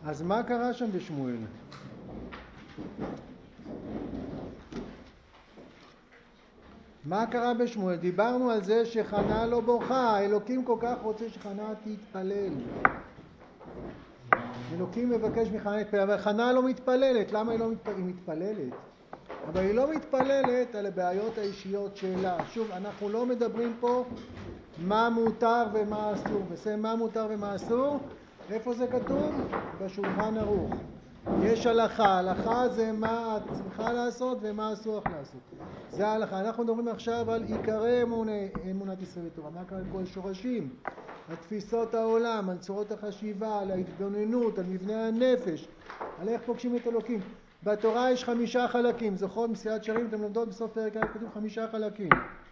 אז מה קרה שם בשמואל? מה קרה בשמואל? דיברנו על זה שחנה לא בוכה, אלוקים כל כך רוצה שחנה תתפלל. אלוקים מבקש מחנה להתפלל, אבל חנה לא מתפללת. למה היא לא מתפללת? היא מתפללת. אבל היא לא מתפללת על הבעיות האישיות שלה. שוב, אנחנו לא מדברים פה מה מותר ומה אסור. בסדר, מה מותר ומה אסור? איפה זה כתוב? בשולחן ערוך. יש הלכה. הלכה זה מה את צריכה לעשות ומה אסור לך לעשות. זה ההלכה. אנחנו מדברים עכשיו על עיקרי אמונת ישראל בתורה. מה קרה כל שורשים? על תפיסות העולם, על צורות החשיבה, על ההתבוננות, על מבנה הנפש, על איך פוגשים את אלוקים. בתורה יש 5 חלקים. זוכרות מסילת שרים, אתם לומדות בסוף פרק א' כתוב 5 חלקים.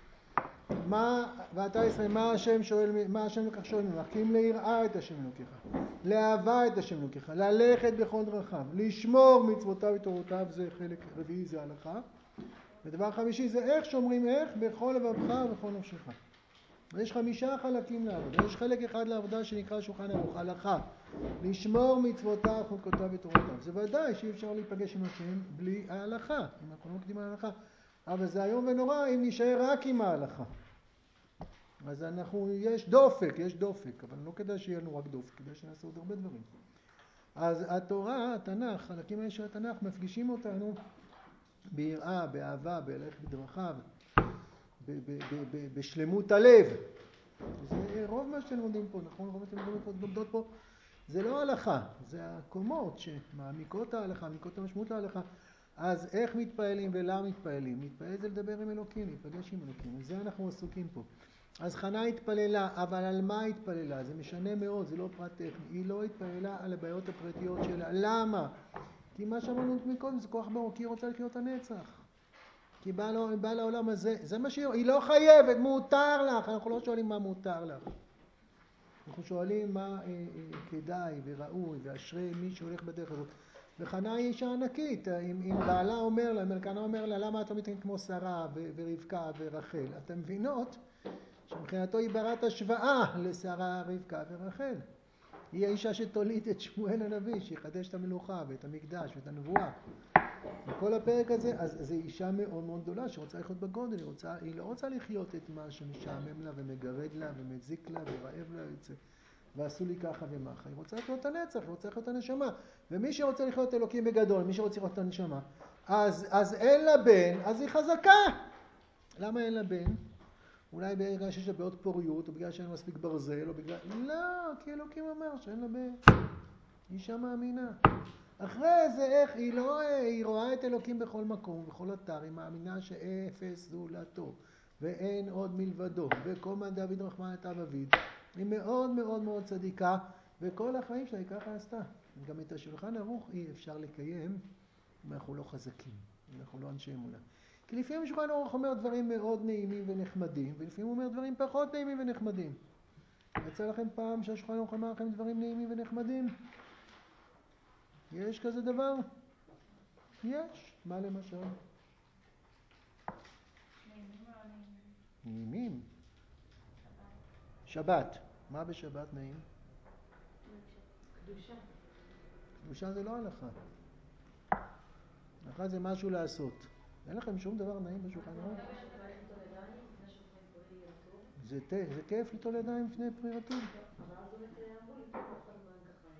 ואתה ישראל, מה השם שואל, מה השם לקח שואל ממך? כי אם ליראה את השם אלוקיך, לאהבה את השם אלוקיך, ללכת בכל דרכיו, לשמור מצוותיו ותורותיו, זה חלק רביעי, זה הלכה. ודבר חמישי זה איך שומרים איך? בכל לבבך ובכל נפשך. ויש 5 חלקים לעבודה. יש חלק אחד לעבודה שנקרא שולחן ערוך, הלכה. לשמור מצוותיו, חוקותיו ותורותיו. זה ודאי שאי אפשר להיפגש עם השם בלי ההלכה. אם אנחנו לא מקדימים ההלכה. אבל זה היום ונורא אם נשאר רק עם ההלכה. אז יש דופק, אבל לא כדאי שיהיה לנו רק דופק, כדאי שנעשה עוד הרבה דברים. אז התורה, התנ"ך, חלקים האלה של התנ"ך מפגישים אותנו ביראה, באהבה, בהלך בדרכיו, בשלמות הלב. זה רוב מה שאתם לומדים פה, נכון? רוב מה שאתם לומדות פה, זה לא הלכה, זה הקומות שמעמיקות ההלכה, מעמיקות המשמעות להלכה. אז איך מתפעלים ולמה מתפעלים? מתפעל זה לדבר עם אלוקים, להתפגש עם אלוקים, וזה אנחנו עסוקים פה. אז חנה התפללה, אבל על מה התפללה? זה משנה מאוד, זה לא פרט טכני. היא לא התפללה על הבעיות הפרטיות שלה. למה? כי מה שאמרנו מקודם זה כוח ברוך, כי היא רוצה לחיות הנצח. כי בא לעולם הזה, זה מה היא לא חייבת, מותר לך. אנחנו לא שואלים מה מותר לך. אנחנו שואלים מה כדאי וראוי ואשרי מי שהולך בדרך הזאת. וחנה היא אישה ענקית. אם בעלה אומר לה, מלכנה אומר לה, למה את לא מתנהגת כמו שרה ורבקה ורחל? אתם מבינות שמבחינתו היא ברת השוואה לשרה, רבקה ורחל. היא האישה שתוליד את שמואל הנביא, שיחדש את המלוכה ואת המקדש ואת הנבואה. וכל הפרק הזה, אז זו אישה מאוד מאוד גדולה שרוצה לחיות בגודל, היא לא רוצה לחיות את מה שמשעמם לה ומגרד לה ומזיק לה ורעב לה ועשו לי ככה ומחה. היא רוצה לחיות את הנצח, היא רוצה לחיות את הנשמה. ומי שרוצה לחיות את אלוקים בגדול, מי שרוצה לחיות את הנשמה, אז אין לה בן, אז היא חזקה. למה אין לה בן? אולי בגלל שיש לה בעיות פוריות, או בגלל שאין מספיק ברזל, או בגלל... לא, כי אלוקים אומר שאין לה בן. אישה מאמינה. אחרי זה איך, היא רואה את אלוקים בכל מקום, בכל אתר, היא מאמינה שאפס זולתו, ואין עוד מלבדו, וקומה דוד רחמן את אב אביד. היא מאוד מאוד מאוד צדיקה, וכל החיים שלה היא ככה עשתה. גם את השולחן ערוך אי אפשר לקיים, אם אנחנו לא חזקים, אם אנחנו לא אנשי אמונה. כי לפעמים שולחן ערוך אומר דברים מאוד נעימים ונחמדים, ולפעמים הוא אומר דברים פחות נעימים ונחמדים. יצא לכם פעם שהשולחן ערוך אמר לכם דברים נעימים ונחמדים? יש כזה דבר? יש. מה למשל? נעימים. שבת. מה בשבת נעים? קדושה. קדושה זה לא הלכה. הלכה זה משהו לעשות. אין לכם שום דבר נעים בשולחן ערוך? זה כיף ליטול ידיים לפני פרי רטוב? אבל אז באמת אמרו לי, אף אחד לא נוהג ככה.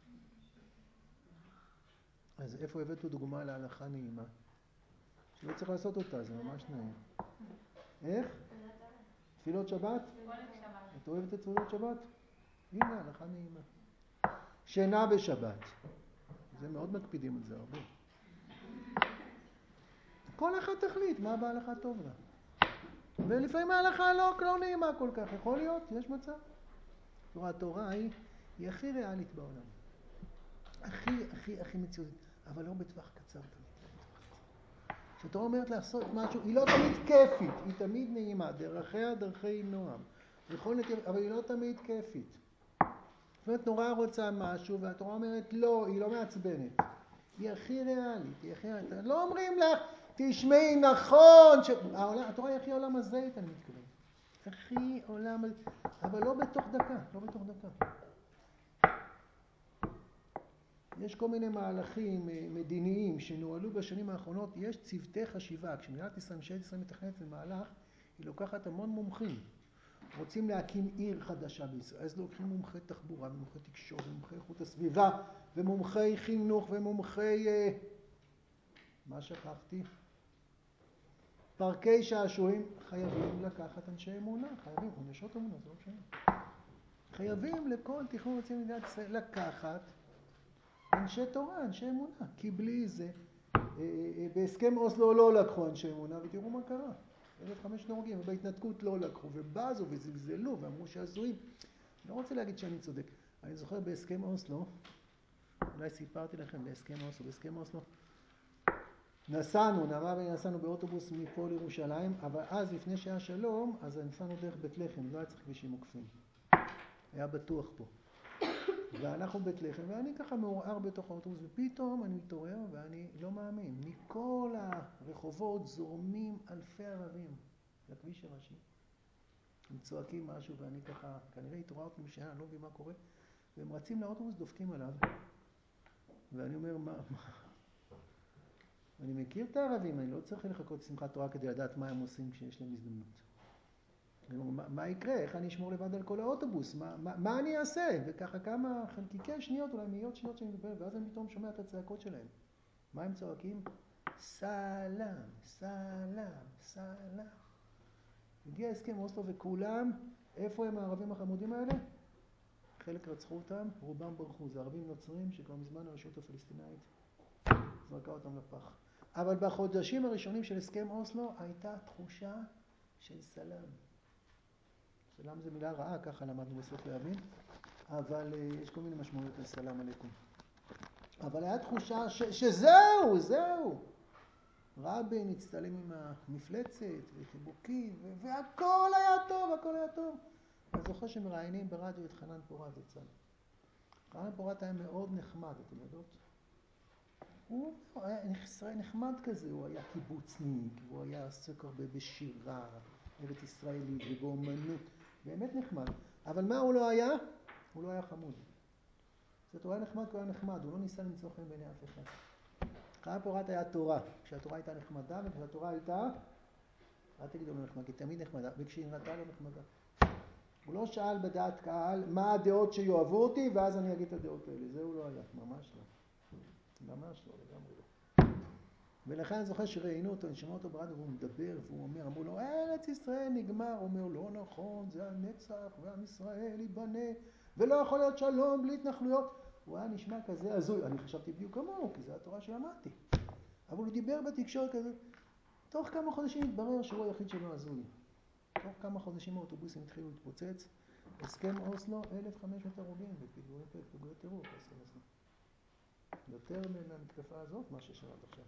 אז איפה הבאת דוגמה להלכה נעימה? שלא צריך לעשות אותה, זה ממש נעים. איך? תפילות שבת? את אוהבת את תפילות שבת? הנה, הלכה נעימה. שינה בשבת. זה מאוד מקפידים על זה הרבה. כל אחד תחליט מה בהלכה טוב לה. ולפעמים ההלכה לא נעימה כל כך. יכול להיות, יש מצב. התורה היא הכי ריאלית בעולם. הכי מציאותית. אבל לא בטווח קצר תמיד. כשהתורה אומרת לעשות משהו, היא לא תמיד כיפית. היא תמיד נעימה. דרכיה דרכי נועם. אבל היא לא תמיד כיפית. זאת אומרת, נורא רוצה משהו, והתורה אומרת לא, היא לא מעצבנת. היא הכי ריאלית, לא אומרים לך, תשמעי נכון, התורה היא הכי עולם הזה, אני מתכוון. הכי עולם הזה, אבל לא בתוך דקה. יש כל מיני מהלכים מדיניים שנוהלו בשנים האחרונות. יש צוותי חשיבה. כשמדינת ישראל מתכננת למהלך, היא לוקחת המון מומחים. רוצים להקים עיר חדשה בישראל, אז לוקחים מומחי תחבורה, ומומחי תקשורת, ומומחי איכות הסביבה, ומומחי חינוך, ומומחי... מה שכחתי? פארקי שעשועים. חייבים לקחת אנשי אמונה, חייבים, או נשות אמונה, זה לא משנה. חייבים לכל תכנון רוצים מדינת ישראל לקחת אנשי תורה, אנשי אמונה, כי בלי זה, בהסכם אוסלו לא לקחו אנשי אמונה, ותראו מה קרה. 1,500 הרוגים, ובהתנתקות לא לקחו, ובזו וזלזלו, ואמרו שעזויים. לא רוצה להגיד שאני צודק. אני זוכר בהסכם אוסלו, אולי סיפרתי לכם בהסכם אוסלו, נסענו באוטובוס מפה לירושלים, אבל אז לפני שהיה שלום, אז נסענו דרך בית לחם, לא היה צריך כבישים עוקפים. היה בטוח פה. ואנחנו בית לחם, ואני ככה מעורער בתוך האוטובוס, ופתאום אני מתעורר ואני לא מאמין. מכל הרחובות זורמים אלפי ערבים לכביש הראשי. הם צועקים משהו, ואני ככה, כנראה התעוררתי משנה, אני לא מבין מה קורה, והם רצים לאוטובוס, דופקים עליו. ואני אומר, מה? אני מכיר את הערבים, אני לא צריך לחכות שמחת תורה כדי לדעת מה הם עושים כשיש להם הזדמנות. מה יקרה? איך אני אשמור לבד על כל האוטובוס? מה אני אעשה? וככה כמה חלקיקי שניות, אולי מאיות שניות שאני מדבר, ואז אני פתאום שומע את הצעקות שלהם. מה הם צועקים? סלאם, סלאם, סלאם. הגיע הסכם אוסלו וכולם, איפה הם הערבים החמודים האלה? חלק רצחו אותם, רובם ברחו. זה ערבים נוצרים שכבר מזמן הרשות הפלסטינאית זרקה אותם לפח. אבל בחודשים הראשונים של הסכם אוסלו הייתה תחושה של סלאם. סלאם זה מילה רעה, ככה למדנו בסוף להבין, אבל יש כל מיני משמעויות לסלאם עליכם. אבל היה תחושה זהו. רבין הצטלם עם המפלצת וחיבוקים, והכל היה טוב. אני זוכר שמראיינים ברדיו את חנן פורת יצא. חנן פורת היה מאוד נחמד, אתם יודעות? הוא היה נחמד כזה, הוא היה קיבוצניק, הוא היה עסק הרבה בשירה, ארץ ישראלית ובאומנות, באמת נחמד. אבל מה הוא לא היה? הוא לא היה חמוד. זאת אומרת, הוא היה נחמד כי הוא היה נחמד, הוא לא ניסה למצוא חן בעיני אף אחד. חנן פורת היה תורה, כשהתורה הייתה נחמדה, וכשהתורה הייתה, אל תגידו לא נחמדה, כי תמיד נחמדה, וכשהיא נראתה לא נחמדה. הוא לא שאל בדעת קהל מה הדעות שיואבו אותי, ואז אני אגיד את הדעות האלה. זה הוא לא היה, ממש לא. ממש לא, לגמרי לא. ולכן אני זוכר שראיינו אותו, אני שמע אותו ברדיו, והוא מדבר, והוא אומר, אמרו לו, ארץ ישראל נגמר. הוא אומר, לא נכון, זה הנצח, ועם ישראל ייבנה, ולא יכול להיות שלום בלי התנחלויות. הוא היה נשמע כזה הזוי, אני חשבתי בדיוק כמוהו, כי זו התורה שלמדתי. אבל הוא דיבר בתקשורת כזה, תוך כמה חודשים התברר שהוא היחיד שלא הזוי. תוך כמה חודשים האוטובוסים התחילו להתפוצץ, הסכם אוסלו, 1,500 הרוגים בפיגועי טרור, הסכם אוסלו. יותר מהמתקפה הזאת, מה ששמעת עכשיו.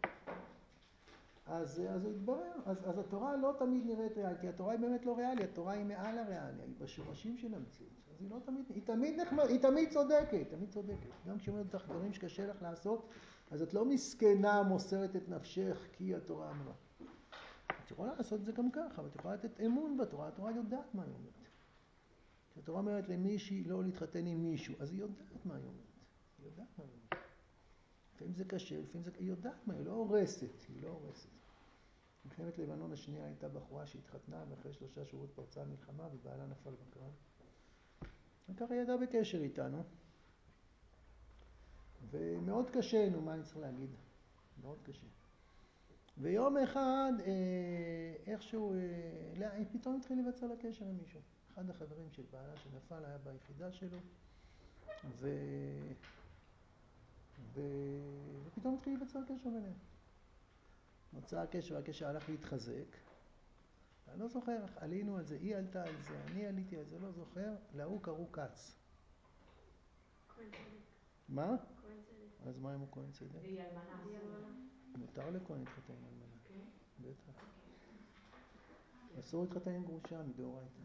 אז הוא התברר, אז התורה לא תמיד נראית ריאלית, כי התורה היא באמת לא ריאלית, התורה היא מעל הריאליה, היא בשורשים של המציאות. אז היא לא תמיד, היא תמיד נחמד, היא תמיד צודקת. גם כשאומרת לך דברים שקשה לך לעשות, אז את לא מסכנה מוסרת את נפשך כי התורה אמרה. את יכולה לעשות את זה גם ככה, אבל את יכולה לתת אמון בתורה, התורה יודעת מה היא אומרת. כשהתורה אומרת למישהי לא להתחתן עם מישהו, אז היא יודעת מה היא אומרת. לפעמים זה קשה, היא יודעת מה, היא לא הורסת. מלחמת לבנון השנייה הייתה בחורה שהתחתנה, ואחרי 3 שבועות פרצה המלחמה, ובעלה נפל בקרב. וככה היא ידעה בקשר איתנו. ומאוד קשה, מה אני צריך להגיד? מאוד קשה. ויום אחד, איכשהו, פתאום התחיל להיווצר לה קשר עם מישהו. אחד החברים של בעלה שנפל היה ביחידה שלו, ופתאום התחיל להיווצר קשר ביניהם. נוצר הקשר, הקשר הלך להתחזק. אני לא זוכר, עלינו על זה, היא עלתה על זה, אני עליתי על זה, לא זוכר, להוא קראו כץ. כהן צדק. מה? כהן צדק. אז מה אם הוא כהן צדק? והיא אלמנה. מותר לכהן להתחתן עם אלמנה. כן? בטח. אסור להתחתן עם גרושה מדאורייתא.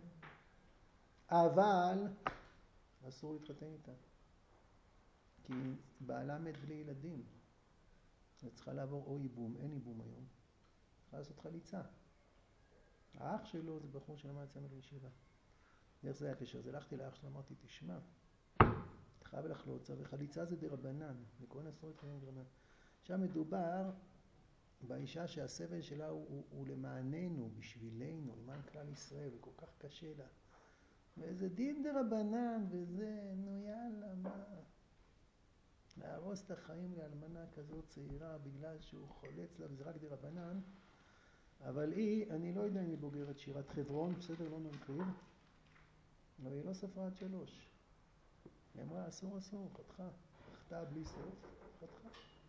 אבל אסור להתחתן איתה. כי בעלה מת בלי ילדים. אז צריכה לעבור או ייבום, אין ייבום היום. צריכה לעשות חליצה. האח שלו זה בחור שלמד אצלנו בישיבה. איך זה היה קשר? אז הלכתי לאח שלו, אמרתי, תשמע, חייב לחלוצה, וחליצה זה דרבנן, לכהן אסור להתחתן דרבנן. שם מדובר באישה שהסבל שלה הוא למעננו, בשבילנו, למען כלל ישראל, וכל כך קשה לה. ואיזה דין דרבנן, וזה, נו יאללה, מה? להרוס את החיים לאלמנה כזאת צעירה, בגלל שהוא חולץ לה, וזה רק דרבנן. אבל היא, אני לא יודע אם היא בוגרת שירת חברון, בסדר, לא נרחיב, אבל היא לא ספרה עד 3. היא אמרה, אסור, חתכה בלי סוף, חתכה.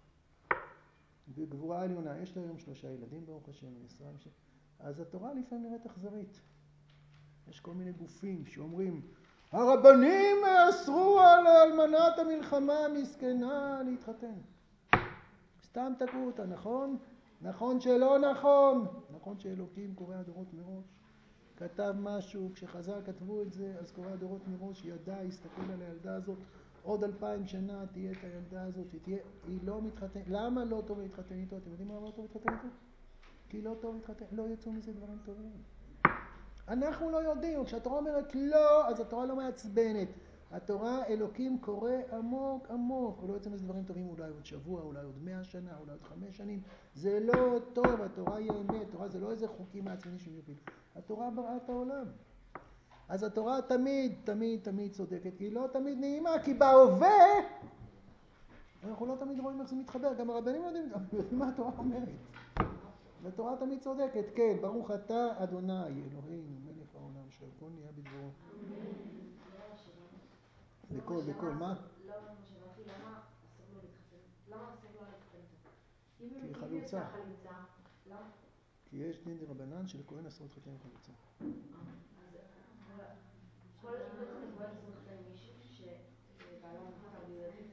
בגבורה עליונה, יש לה היום 3 ילדים, ברוך השם, אז התורה לפעמים נראית אכזרית. יש כל מיני גופים שאומרים, הרבנים אסרו על אלמנת המלחמה המסכנה להתחתן. סתם תקעו אותה, נכון? נכון שלא נכון. נכון שאלוקים קורא הדורות מראש. כתב משהו, כשחז"ל כתבו את זה, אז קורא הדורות מראש, ידע, יסתכל על הילדה הזאת, עוד 2000 שנה תהיה את הילדה הזאת, היא לא מתחתנת. למה לא טוב להתחתן איתו? אתם יודעים למה לא טוב להתחתן איתו? כי לא טוב להתחתן, לא יצאו מזה דברים טובים. אנחנו לא יודעים, כשהתורה אומרת לא, אז התורה לא מעצבנת. התורה, אלוקים קורא עמוק עמוק, הוא לא יוצא מזה דברים טובים, אולי עוד שבוע, אולי עוד 100 שנה, אולי עוד 5 שנים. זה לא טוב, התורה היא אמת, התורה זה לא איזה חוקים מעצבנים שיופיל. התורה בראה את העולם. אז התורה תמיד צודקת, היא לא תמיד נעימה, כי בהווה אנחנו לא תמיד רואים איך זה מתחבר, גם הרבנים יודעים מה התורה אומרת. התורה תמיד צודקת, כן, ברוך אתה אדוני אלוהינו מלך העולם שהכל נהיה בדברו. בכל, מה? לא, מה שאמרתי, למה אסור לו להתחתן? למה אסור לו להתחתן איתו? כי היא אם היא עושה חליצה, למה? כי יש דין דרבנן שלכהן אסור להתחתן עם חליצה. אז בעצם לכהן אסור להתחתן עם מישהי שבעלה נפטר בלי ילדים.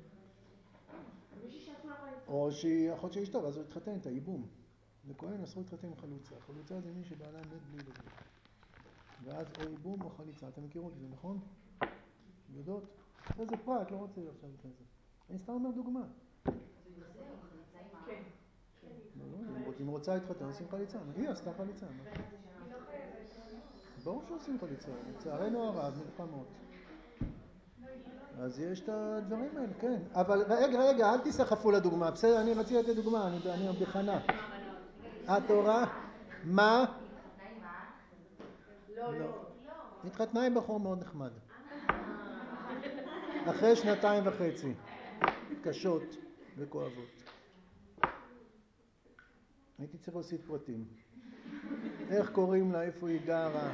מישהי שעשו לה חליצה. או שיכול להיות שיש טוב, אז הוא יתחתן את הייבום. לכהן אסור להתחתן עם חלוצה. חלוצה זה מי שבעלה מת בלי ילדים. ואז או ייבום או חליצה. אתם מכירות את זה, נכון? יודעות? זה פרט, לא רוצה עכשיו את זה. אני סתם אומר דוגמה. אז הוא יתחתן עם חליצה עם העם? לא, אם רוצה להתחתן, עושים חליצה. היא עשתה חליצה. היא לא חייבת. ברור שעושים חליצה. לצערנו הרב, מלחמות. אז יש את הדברים האלה, כן. אבל רגע, אל תסחפו לדוגמה. בסדר, אני רציתי לתת דוגמה, אני עוד בכנה. התורה, מה? היא התחתנה עם האח? לא. התחתנה עם בחור מאוד נחמד. אחרי 2.5. קשות וכואבות. הייתי צריך להוסיף פרטים. איך קוראים לה, איפה היא גרה.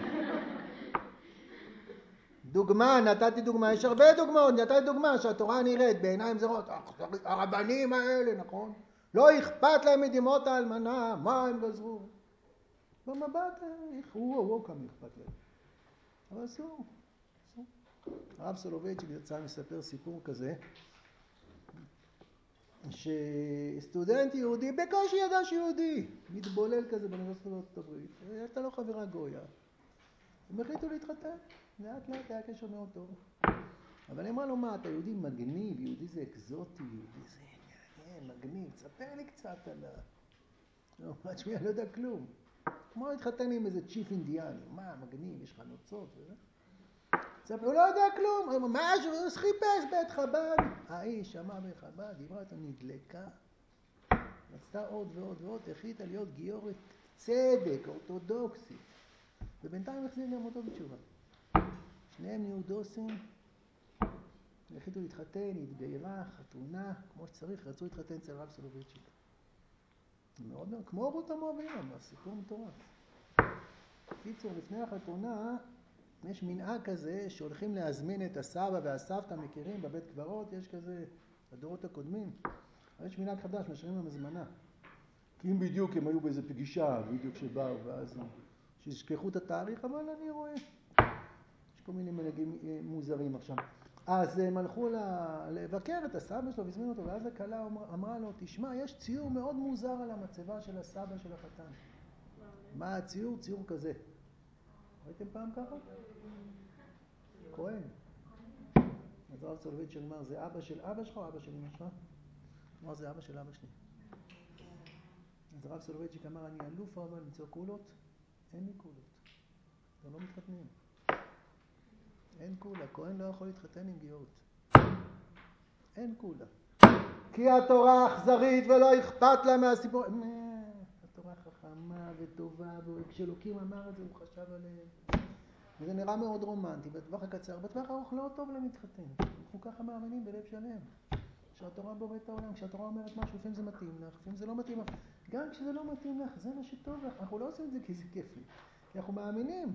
דוגמה, נתתי דוגמה, יש הרבה דוגמאות, נתתי דוגמה שהתורה נראית בעיניים זרות, הרבנים האלה, נכון? לא אכפת להם מדמעות האלמנה, מה הם גזרו? במבט, כמה אכפת להם. אבל אסור. הרב סולובייצ'יק יצא מספר סיפור כזה, שסטודנט יהודי, בקושי ידע שיהודי, מתבולל כזה באוניברסיטת ארצות הברית, הייתה לו חברה גויה. הם החליטו להתחתן, לאט לאט היה קשר מאוד טוב. אבל היא אמרה לו, מה, אתה יהודי מגניב, יהודי זה אקזוטי, יהודי זה מעניין, מגניב, תספר לי קצת על לא, מה תשמעי, אני לא יודע כלום. כמו להתחתן עם איזה צ'יף אינדיאני, מה, מגניב, יש לך נוצות וזה. הוא לא יודע כלום, משהו, הוא חיפש בית חב"ד. האיש שמע בחב"ד, דיברה אותה, נדלקה. רצתה עוד ועוד ועוד, החליטה להיות גיורת צדק, אורתודוקסית. ובינתיים החזיר גם אותו בתשובה. שניהם נהיו דוסים, החליטו להתחתן, התגיירה, חתונה, כמו שצריך, רצו להתחתן אצל רב סולובייצ'יק. מאוד מאוד, כמו רות המואבייה, סיפור מטורף. קיצור, לפני החתונה, יש מנהג כזה שהולכים להזמין את הסבא והסבתא, מכירים בבית קברות, יש כזה, הדורות הקודמים. אבל יש מנהג חדש, משאירים להם הזמנה. כי אם בדיוק הם היו באיזה פגישה, בדיוק שבאו, ואז שישכחו את התאריך, אבל אני רואה, יש כל מיני מנהגים מוזרים עכשיו. אז הם הלכו לבקר את הסבא שלו והזמינו אותו, ואז הכלה אמרה לו, תשמע, יש ציור מאוד מוזר על המצבה של הסבא של החתן. מה הציור? ציור כזה. ראיתם פעם ככה? כהן. אז הרב סולובייצ'יק אמר, זה אבא של אבא שלך או אבא של אמא שלך? אמר, זה אבא של אבא שלי. אז הרב סולובייצ'יק אמר, אני אלוף אבל למצוא קולות? אין לי קולות. אתם לא מתחתנים. אין קולה, כהן לא יכול להתחתן עם גיורת. אין כולה. כי התורה אכזרית ולא אכפת לה מהסיפור. התורה חכמה וטובה, וכשאלוקים אמר את זה הוא חשב עליהם. וזה נראה מאוד רומנטי בטווח הקצר. בטווח הארוך לא טוב למתחתן. אנחנו ככה מאמינים בלב שלם. כשהתורה בוראת את העולם, כשהתורה אומרת משהו, לפעמים זה מתאים לך, לפעמים זה לא מתאים לך. גם כשזה לא מתאים לך, זה מה שטוב לך. אנחנו לא עושים את זה כי זה כיף לי. כי אנחנו מאמינים.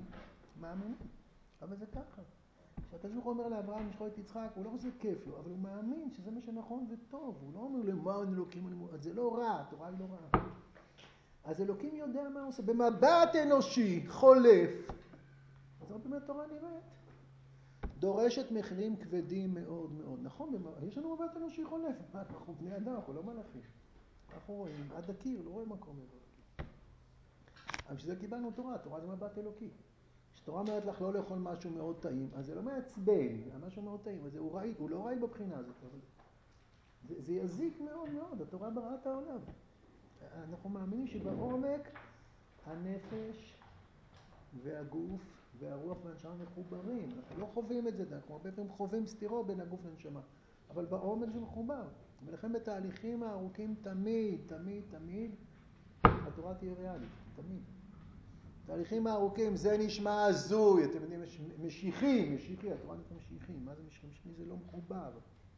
אבל זה ככה. כשהקדוש ברוך הוא אומר לאברהם לשחוט את יצחק, הוא לא רוצה כיף לו, אבל הוא מאמין שזה מה שנכון וטוב. הוא לא אומר למען אלוקים, זה לא רע, התורה היא לא רעה. אז אלוקים יודע מה הוא עושה. במבט אנושי, חולף. אז עוד באמת התורה נראית. דורשת מחירים כבדים מאוד מאוד. נכון, יש לנו מבט אנושי חולף. אנחנו בני אדם, אנחנו לא מלאכים. אנחנו רואים עד הקיר, לא רואים מקום מעבר לקיר. אבל בשביל זה קיבלנו תורה, תורה זה מבט אלוקי. כשתורה אומרת לך לא לאכול משהו מאוד טעים, אז זה לא מעצבן, משהו מאוד טעים, אז הוא לא ראי בבחינה הזאת, אבל זה יזיק מאוד מאוד, התורה בראה את העולם. אנחנו מאמינים שבעומק הנפש והגוף והרוח והנשמה מחוברים. אנחנו לא חווים את זה, אנחנו הרבה פעמים חווים סתירות בין הגוף לנשמה, אבל בעומק זה מחובר. ולכן בתהליכים הארוכים תמיד התורה תהיה ריאלית, תמיד. תהליכים הארוכים, זה נשמע הזוי, אתם יודעים, משיחי, התורה נקרא משיחי, מה זה משיחי? משיחי זה לא מחובר.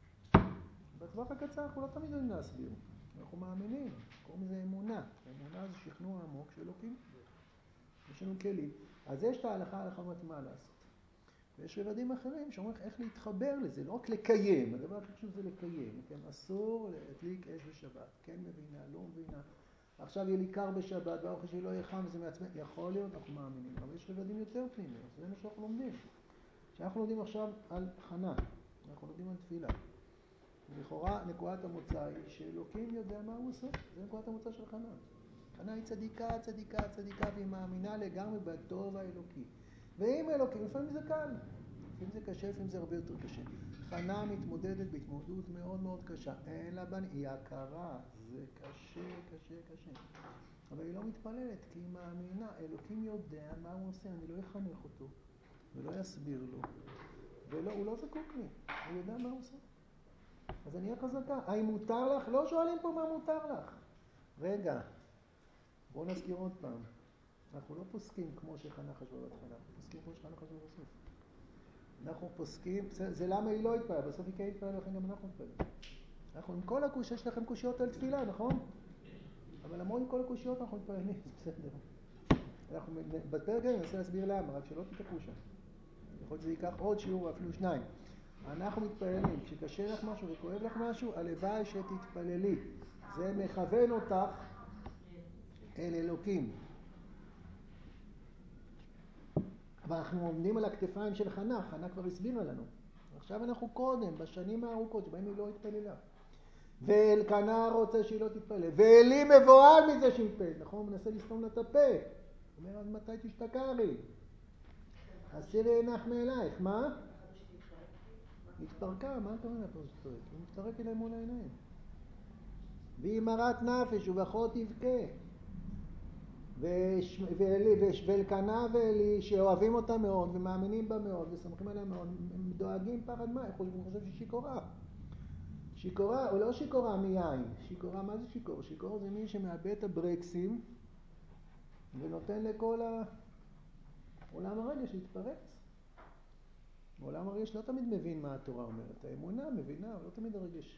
בטווח הקצר אנחנו לא תמיד יודעים להסביר, אנחנו מאמינים, קוראים לזה אמונה. אמונה זה שכנוע עמוק של אלוקים. יש לנו כלים. אז יש את ההלכה מתאימה לעשות. ויש רבדים אחרים שאומרים איך להתחבר לזה, לא רק לקיים. הדבר הכי חשוב זה לקיים. כן? אסור להדליק אש בשבת. כן מבינה, לא מבינה. עכשיו יהיה לי קר בשבת, והאוכל שלי לא יהיה חם, וזה מעצבן. יכול להיות, אנחנו מאמינים. אבל יש רבדים יותר פנימיים. זה מה שאנחנו לומדים. שאנחנו לומדים עכשיו על חנה. אנחנו לומדים על תפילה. ולכאורה נקודת המוצא היא שאלוקים יודע מה הוא עושה. זה נקודת המוצא של חנה. חנה היא צדיקה, והיא מאמינה לגמרי בטוב האלוקי. ואם אלוקים, לפעמים זה קל. לפעמים זה קשה, לפעמים זה הרבה יותר קשה. חנה מתמודדת בהתמודדות מאוד מאוד קשה. אין לה בן, היא הכרה. זה קשה. אבל היא לא מתפללת, כי היא מאמינה. אלוקים יודע מה הוא עושה, אני לא אחנך אותו, ולא אסביר לו. והוא לא זקוק לי, הוא יודע מה הוא עושה. אז אני אהיה חזקה. האם מותר לך? לא שואלים פה מה מותר לך. רגע, בואו נזכיר עוד פעם. אנחנו לא פוסקים כמו שחנה חשבה בהתחלה, אנחנו פוסקים כמו שחנה חשבה בסוף. אנחנו פוסקים, זה למה היא לא התפעלה, בסוף היא כן התפעלה, לכן גם אנחנו התפעלים. אנחנו עם כל הקושיות, יש לכם קושיות על תפילה, נכון? אבל למרות עם כל הקושיות אנחנו מתפעלים, בסדר. אנחנו בפרק הזה ננסה להסביר למה, רק שלא תתקעו שם. יכול להיות שזה ייקח עוד שיעור, אפילו 2. אנחנו מתפללים, כשקשה לך משהו וכואב לך משהו, הלוואי שתתפללי. זה מכוון אותך אל אלוקים. אבל אנחנו עומדים על הכתפיים של חנה, חנה כבר הסבירה לנו. עכשיו אנחנו קודם, בשנים הארוכות שבהם היא לא התפללה. ואלקנה רוצה שהיא לא תתפלל. ואלי מבוהל מזה שהיא מתפללת, נכון? הוא מנסה לסתום לה את הפה. הוא אומר, אז מתי תשתכרי? הסירי עינך מאלייך, מה? התפרקה, מה אתה אומר? היא מתפרקת להם מול העיניים. והיא מרת נפש ובכל תבכה. ואלקנה ואלי שאוהבים אותה מאוד ומאמינים בה מאוד וסמכים עליה מאוד, הם דואגים פחד מה? הוא חושב שהיא שיכורה. שיכורה, או לא שיכורה מיין. שיכורה, מה זה שיכור? שיכור זה מי שמאבד את הברקסים ונותן לכל העולם הרגש להתפרץ. העולם הרגש לא תמיד מבין מה התורה אומרת. האמונה מבינה, אבל לא תמיד הרגש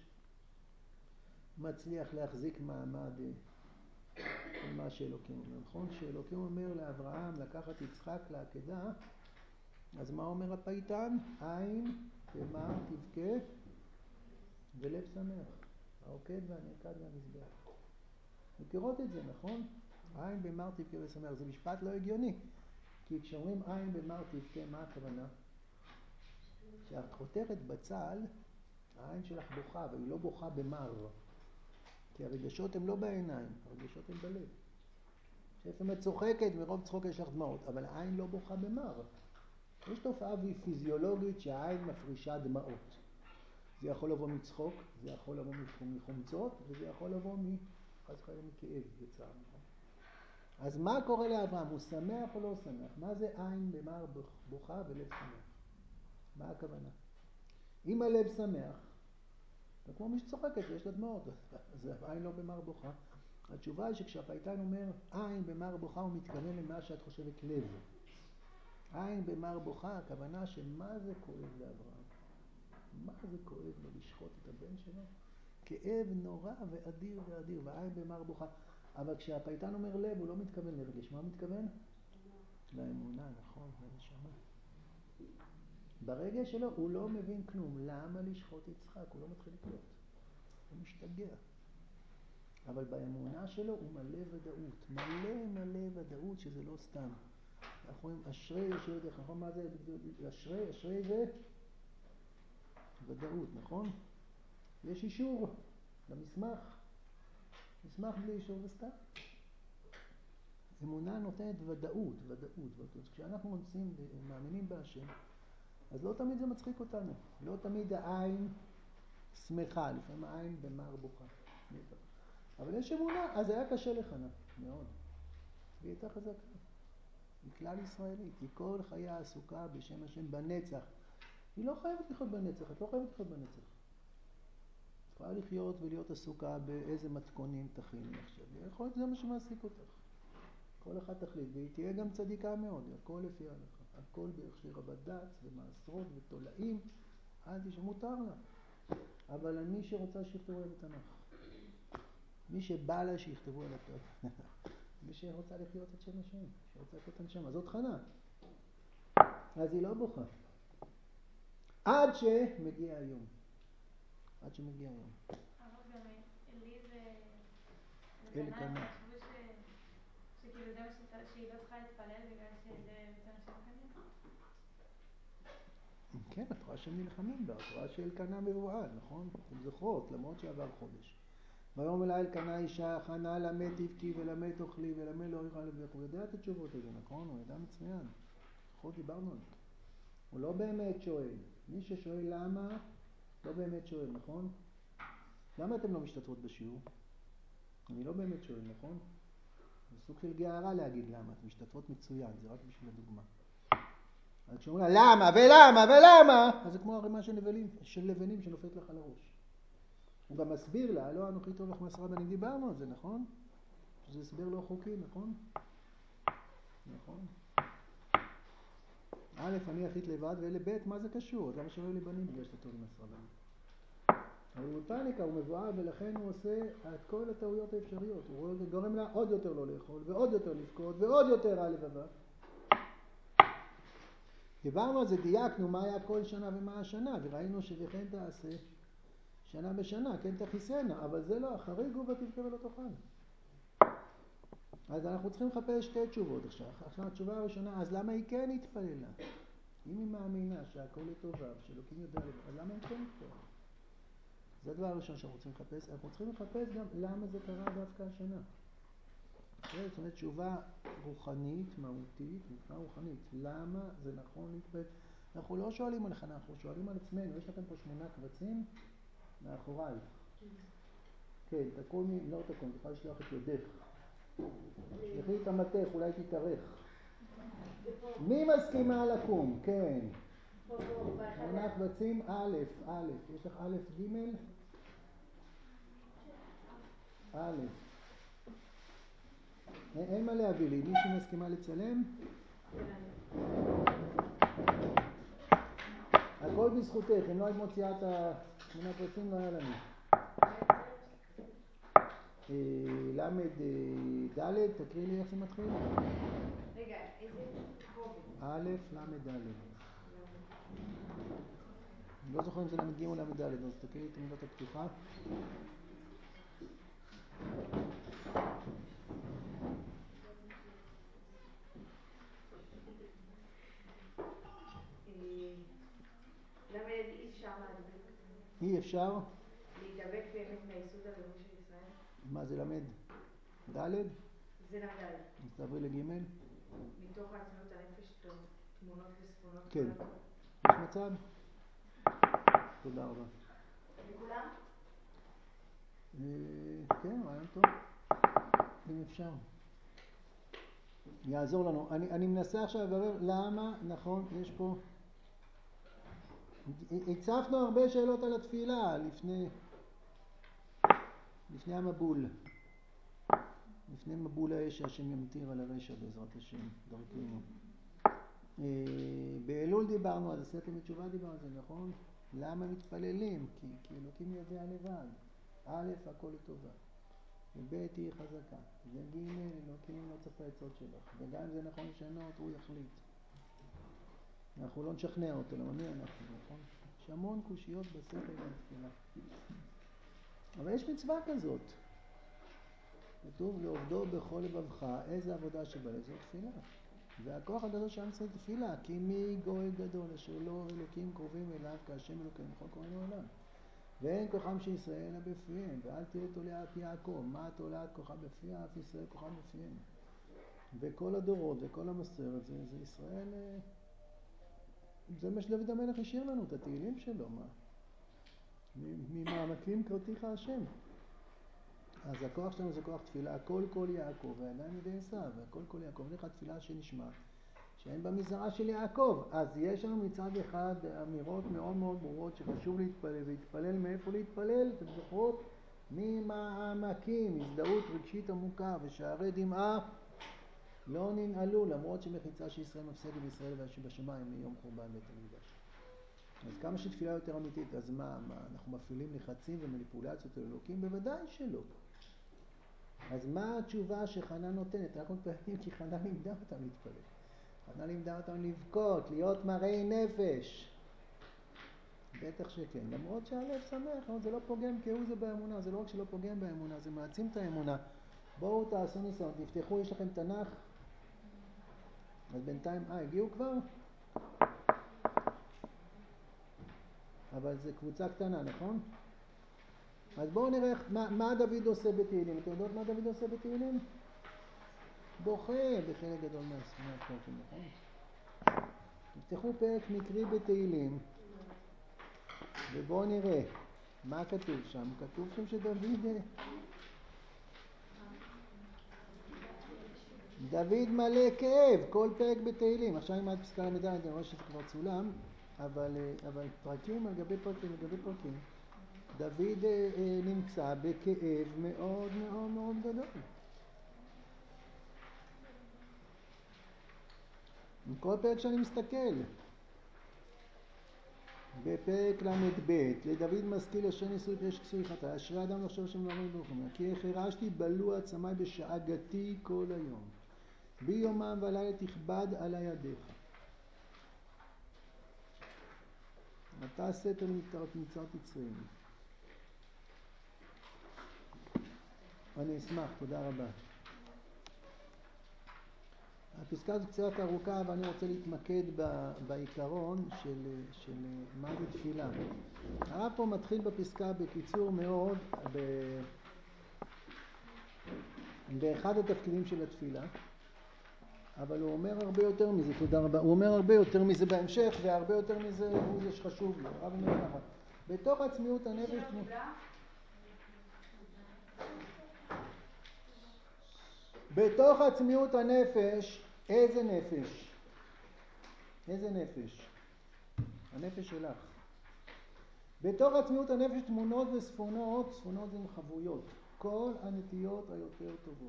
מצליח להחזיק מעמד מה שאלוקים אומר. נכון? שאלוקים אומר לאברהם לקחת יצחק לעקדה, אז מה אומר הפייטן? עין ומר תבכה ולב שמח. העוקד והנעקד והמזבח. מכירות את זה, נכון? עין במר תבכה ושמח. זה משפט לא הגיוני. כי כשאומרים עין במר תבכה, מה הכוונה? כשאת חותרת בצל, העין שלך בוכה, והיא לא בוכה במר. כי הרגשות הן לא בעיניים, הרגשות הן בלב. כשאתם את צוחקת, מרוב צחוק יש לך דמעות, אבל העין לא בוכה במר. יש תופעה פיזיולוגית שהעין מפרישה דמעות. זה יכול לבוא מצחוק, זה יכול לבוא מחומצות, וזה יכול לבוא חס וחלילה מכאב וצער. אז מה קורה לאברהם? הוא שמח או לא שמח? מה זה עין במר בוכה ולב שמח? מה הכוונה? אם הלב שמח, זה כמו מי שצוחקת ויש לה דמעות, אז העין לא במר בוכה. התשובה היא שכשהפייטן אומר עין במר בוכה הוא מתכוון למה שאת חושבת לב. עין במר בוכה, הכוונה שמה זה כואב לאברהם? מה זה כואב לו לשחוט את הבן שלו? כאב נורא ואדיר ואדיר, ועין במר בוכה. אבל כשהפייטן אומר לב, הוא לא מתכוון לרגש. מה הוא מתכוון? לאמונה, נכון, לנשמה. ברגע שלו הוא לא מבין כלום. למה לשחוט יצחק? הוא לא מתחיל לקלוט. הוא משתגע. אבל באמונה שלו הוא מלא ודאות. מלא ודאות שזה לא סתם. אנחנו רואים אשרי דרך. נכון מה זה? אשרי זה ודאות, נכון? יש אישור למסמך. מסמך בלי אישור זה סתם. אמונה נותנת ודאות. כשאנחנו מאמינים בהשם, אז לא תמיד זה מצחיק אותנו. לא תמיד העין שמחה, לפעמים העין במר בוכה. אבל יש אמונה, אז היה קשה לחנה, מאוד. והיא הייתה חזקה. היא כלל ישראלית, היא כל חייה עסוקה בשם השם בנצח. היא לא חייבת לחיות בנצח, את לא חייבת לחיות בנצח. את יכולה לחיות ולהיות עסוקה באיזה מתכונים תכיני עכשיו. יכול להיות זה מה שמעסיק אותך. כל אחד תחליט, והיא תהיה גם צדיקה מאוד, הכל לפי ההלכה. הכל בהכשר הבד"ץ ומעשרות ותולעים, אל מותר לה. אבל מי שרוצה שיכתבו לה בתנ"ך. מי שבא לה שיכתבו לה בתנ"ך. מי שרוצה לחיות את שם השם, שרוצה לחיות את שם, אז זאת חנה. אז היא לא בוכה. עד שמגיע היום. אבל גם אלי וקנה, חשבו שכאילו זה מה שהיא לא צריכה להתפלל בגלל שזה רצון השם כנראה? כן, את רואה שהם נלחמים בה, את רואה שאלקנה מבועד, נכון? אתם זוכרות, למרות שעבר חודש. ויאמר אלי אלקנה אישה, חנה למד תבכי ולמד תאכלי ולמד לא יאכל לבך. הוא יודע את התשובות הזה, נכון? הוא ידע מצוין. נכון, דיברנו על זה. הוא לא באמת שואל. מי ששואל למה, לא באמת שואל, נכון? למה אתם לא משתתפות בשיעור? אני לא באמת שואל, נכון? זה סוג של גערה להגיד למה. אתם משתתפות מצוין, זה רק בשביל הדוגמה. אז כשאומרים לה למה ולמה, אז זה כמו הרימה של לבנים שנופלת לך על הראש. הוא גם מסביר לה, לא אנוכי טוב לך מסרה בנים, דיברנו על זה, נכון? שזה הסבר לא חוקי, נכון? נכון. א', אני יחיד לבד, ואלה ב', מה זה קשור? אז למה שלא לי בנים בגלל שאתה טוב מסרה בנים? אבל הוא פאניקה, הוא מבואה, ולכן הוא עושה את כל הטעויות האפשריות. הוא גורם לה עוד יותר לא לאכול, ועוד יותר לבכות, ועוד יותר רע לבבה. דיברנו על זה, דייקנו מה היה כל שנה ומה השנה, וראינו שכן תעשה שנה בשנה, כן תכיסנה, אבל זה לא, החריג הוא ותבכה ולא תאכל. אז אנחנו צריכים לחפש שתי תשובות עכשיו. עכשיו התשובה הראשונה, אז למה היא כן התפללה? אם היא מאמינה שהכל לטובה, שאלוקים יודע לבד, אז למה היא כן התפללה? זה הדבר הראשון שאנחנו צריכים לחפש. אנחנו צריכים לחפש גם למה זה קרה דווקא השנה. זאת אומרת, תשובה רוחנית, מהותית, מבחינה רוחנית. למה זה נכון להתפלל? אנחנו לא שואלים עליך, אנחנו שואלים על עצמנו. יש לכם פה 8 קבצים מאחוריי. כן, תקומי, לא תקום, תוכל לשלוח את ידך. שלחי את המתך, אולי תתארך. מי מסכימה לקום? כן. 8 קבצים, א', יש לך א', ג', א'. אין מה להביא לי, מישהו מסכימה לצלם? הכל בזכותך, אם לא היית מוציאה את ה8 קבצים לא היה לנו. למד ד', תקריא לי איך זה מתחיל. רגע, איזה קובץ? א', למד ד'. אני לא זוכר אם זה למד ג' או למד ד', אז תקריא לי את המילות הפתוחה. למד אי אפשר להדביק. אי אפשר? להידבק באמת מהיסוד הלאומי של ישראל. מה זה למד? ד'? זה למד ד'. אז תעברי לג'. מתוך העצמיות הנפש תמונות וספונות. כן. יש מצב? תודה רבה. לכולם? כן, רעיון טוב. אם אפשר. יעזור לנו. אני מנסה עכשיו לברר למה, נכון, יש פה... הצפנו הרבה שאלות על התפילה לפני... לפני המבול. לפני מבול האש שהשם ימטיר על הרשע בעזרת השם, דרכנו. באלול דיברנו על זה, סתם בתשובה דיברנו על זה, נכון? למה מתפללים? כי אלוקים יודע לבד. א', הכל לטובה. וב', היא חזקה. וג', אלוקים לא צריך את העצות שלך. וגם אם זה נכון לשנות, הוא יחליט. אנחנו לא נשכנע אותו, למה מי אנחנו, נכון? יש המון קושיות בספר ובתפילה. אבל יש מצווה כזאת. כתוב לעובדו בכל לבבך, איזה עבודה שבא לזה תפילה. והכוח הגדול שעם ישראל תפילה, כי מי גואל גדול אשר לא אלוקים קרובים אליו כהשם אלוקים בכל קוראים אליו. ואין כוחם של ישראל אלא בפיהם, ואל תהיה תולעת יעקב, מה תולעת כוחה בפיה, אף ישראל כוחה בפיהם. וכל הדורות וכל המסורת זה ישראל, זה מה שדוד המלך השאיר לנו, את התהילים שלו, מה? ממעמקים קראתיך השם. אז הכוח שלנו זה כוח תפילה, הכל כל יעקב, והידיים ידי עשיו, והכל כל יעקב, לך תפילה שנשמע, שאין בה מזרעה של יעקב. אז יש לנו מצד אחד אמירות מאוד מאוד ברורות שחשוב להתפלל, ולהתפלל מאיפה להתפלל? אתם זוכרות? ממעמקים, הזדהות רגשית עמוקה, ושערי דמעה לא ננעלו, למרות שמחיצה שישראל מפסדת בישראל ובשמיים מיום חורבן בית המקדש. אז כמה שתפילה יותר אמיתית, אז מה, אנחנו מפעילים לחצים ומניפולציות לאלוקים? בוודאי שלא. אז מה התשובה שחנה נותנת? רק מתפללים כי חנה לימדה אותם להתפלל. חנה לימדה אותם לבכות, להיות מראי נפש. בטח שכן. למרות שהלב שמח, זה לא פוגם כהוא זה באמונה. זה לא רק שלא פוגם באמונה, זה מעצים את האמונה. בואו תעשו ניסיון, תפתחו, יש לכם תנ"ך. אז בינתיים, הגיעו כבר? אבל זה קבוצה קטנה, נכון? אז בואו נראה מה דוד עושה בתהילים. אתם יודעות מה דוד עושה בתהילים? בוכה בחלק גדול מהפרקים, נכון? תפתחו פרק מקרי בתהילים, ובואו נראה מה כתוב שם. כתוב שם דוד מלא כאב, כל פרק בתהילים. עכשיו אם עד פסקה למדע, אני רואה שזה כבר צולם, אבל פרקים על גבי פרקים על גבי פרקים. דוד נמצא בכאב מאוד מאוד מאוד גדול. כל פרק שאני מסתכל, בפרק ל"ב, לדוד משכיל אשר ניסוי פרש כסוי חטא, אשרי אדם לחשוב שם לעמוד ברחמים, כי החרשתי בלוע עצמי בשאגתי כל היום, ביומם ולילה תכבד עלי ידיך. אתה סתר מצרת יצרים. אני אשמח, תודה רבה. הפסקה הזאת קצת ארוכה, ואני רוצה להתמקד בעיקרון של מה זה תפילה. הרב פה מתחיל בפסקה בקיצור מאוד באחד התפקידים של התפילה, אבל הוא אומר הרבה יותר מזה, תודה רבה, הוא אומר הרבה יותר מזה בהמשך, והרבה יותר מזה הוא זה שחשוב לי. הרב אומר ככה, בתוך עצמיות הנפש, בתוך עצמיות הנפש, איזה נפש? איזה נפש? הנפש שלך. בתוך עצמיות הנפש תמונות וספונות, ספונות זה חבויות, כל הנטיות היותר טובות.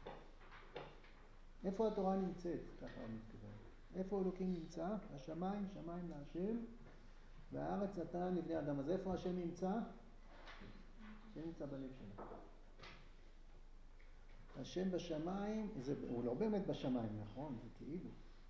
איפה התורה נמצאת? ככה הוא מתכוון. איפה אלוקים נמצא? השמיים, שמיים להשם, והארץ נתן לבני אדם. אז איפה השם נמצא? השם נמצא בלב שלנו. השם בשמיים, הוא לא באמת בשמיים, נכון? זה כאילו.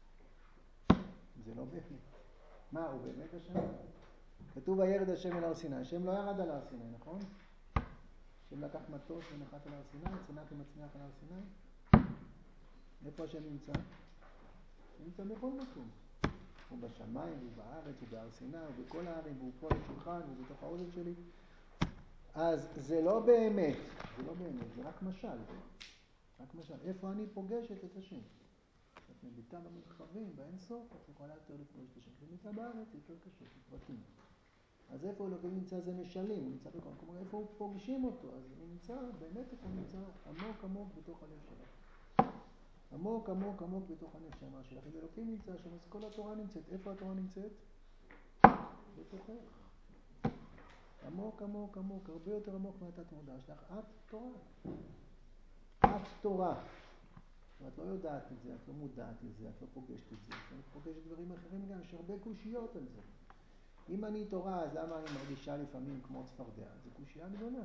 זה לא באמת. מה, הוא באמת בשמיים? כתוב וירד השם אל הר סיני. השם לא ירד על הר סיני, נכון? השם לקח מטוס ונחת על הר סיני, צנח ומצמיח על הר סיני. איפה השם נמצא? הוא נמצא בכל מקום. הוא בשמיים, הוא בארץ, הוא בהר סיני, הוא בכל הערים, והוא פה לשולחן, הוא בתוך האוזן שלי. אז זה לא באמת, זה לא באמת, זה רק משל. רק משל. איפה אני פוגשת את השם? את מביטה במרחבים, באין סוף, את יכולה יותר לפגוש את השם. ומביטה בארץ, יותר קשה, בפרטים. אז איפה אלוקים נמצא? זה משלים, הוא נמצא בכל מקום. איפה הוא פוגשים אותו? אז הוא נמצא, באמת איפה הוא נמצא עמוק עמוק בתוך הלב שלך. עמוק עמוק עמוק בתוך הנשמה שלך. אם אלוקים נמצא שם, אז כל התורה נמצאת. איפה התורה נמצאת? בתוכך. עמוק, עמוק, עמוק, הרבה יותר עמוק מהתת מודע שלך. את תורה. את תורה. ואת לא יודעת את זה, את לא מודעת לזה, את לא פוגשת את זה. את פוגשת דברים אחרים גם, יש הרבה קושיות על זה. אם אני תורה, אז למה אני מרגישה לפעמים כמו צפרדע? זו קושייה גדולה.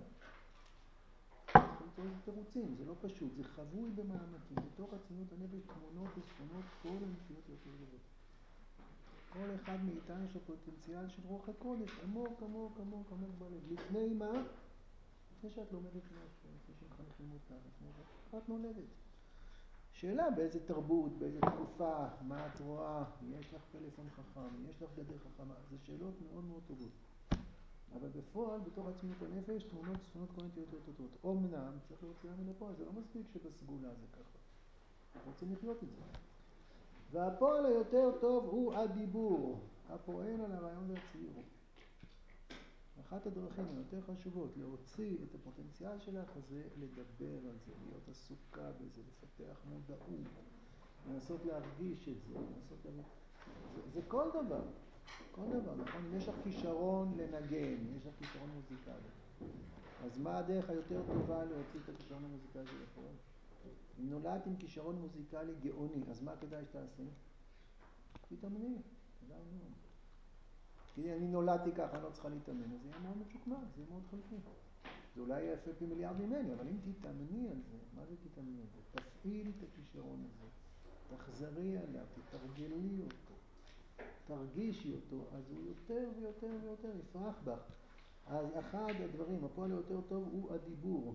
זה תירוצים, זה לא פשוט, זה חבוי במעמקים. בתוך עצמיות הנפש תמונות וספונות כל הנפיות יותר גדולות. כל אחד מאיתנו יש לו פוטנציאל של רוח הקודש, עמוק, עמוק, עמוק, עמוק בלב. לפני מה? לפני שאת לומדת משהו, לפני שמחנכים אותך, לפני זה. את נולדת. שאלה באיזה תרבות, באיזה תקופה, מה את רואה, יש לך פלאפון חכם, יש לך גדר חכמה, זה שאלות מאוד מאוד טובות. אבל בפועל, בתוך עצמיות הנפש, תמונות ספונות כל נטיות יותר טובות. אומנם, צריך להוציאה מן הפועל, זה לא מספיק שבסגולה זה ככה. אנחנו רוצים לחיות את זה. והפועל היותר טוב הוא הדיבור, הפועל על הרעיון והציור. אחת הדרכים היותר חשובות להוציא את הפוטנציאל שלך זה לדבר על זה, להיות עסוקה בזה, לפתח מודעות, לנסות להרגיש את זה, לנסות להרגיש. זה כל דבר, כל דבר, נכון? אם יש לך כישרון לנגן, יש לך כישרון מוזיקלי, אז מה הדרך היותר טובה להוציא את הכישרון המוזיקלי של הפועל? אם נולדת עם כישרון מוזיקלי גאוני, אז מה כדאי שתעשי? תתאמני, כדאי מאוד. כי אני נולדתי ככה, אני לא צריכה להתאמן, אז זה יהיה מאוד משוקמק, זה יהיה מאוד חלקי. זה אולי יהיה יפה פי מיליארד ממני, אבל אם תתאמני על זה, מה זה תתאמני על זה? תפעילי את הכישרון הזה, תחזרי עליו, תתרגלי אותו, תרגישי אותו, אז הוא יותר ויותר ויותר יפרח בך. אז אחד הדברים, הפועל היותר טוב הוא הדיבור.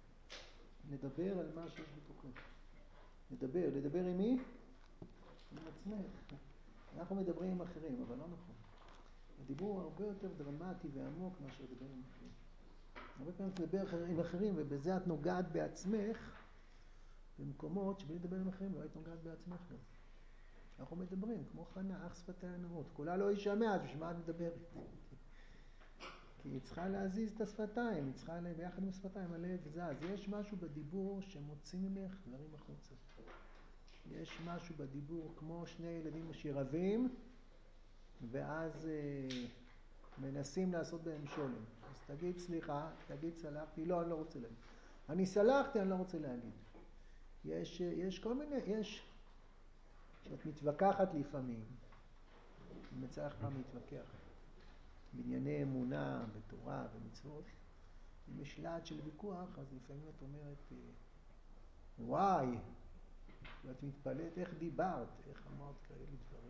לדבר על מה שיש בתוכך. לדבר עם מי? עם עצמך. אנחנו מדברים עם אחרים, אבל לא נכון. הדיבור הוא הרבה יותר דרמטי ועמוק מאשר לדבר עם אחרים. הרבה פעמים לדבר עם אחרים, ובזה את נוגעת בעצמך, במקומות שבלי לדבר עם אחרים לא היית נוגעת בעצמך גם. אנחנו מדברים, כמו חנה, אך שפתיה נאות. קולה לא יישמע, אז בשביל מה את מדברת? כי היא צריכה להזיז את השפתיים, היא צריכה ביחד עם השפתיים, הלב זז. יש משהו בדיבור שמוציא ממך דברים החוצה. יש משהו בדיבור, כמו שני ילדים שרבים, ואז מנסים לעשות בהם שולם. אז תגיד סליחה, תגיד סלחתי, לא, אני לא רוצה להגיד. אני סלחתי, אני לא רוצה להגיד. יש כל מיני, כשאת מתווכחת לפעמים, אם יצא לך פעם להתווכח, בענייני אמונה, בתורה, במצוות, אם יש לעד של ויכוח, אז לפעמים את אומרת, וואי, ואת מתפלאת, איך דיברת, איך אמרת כאלה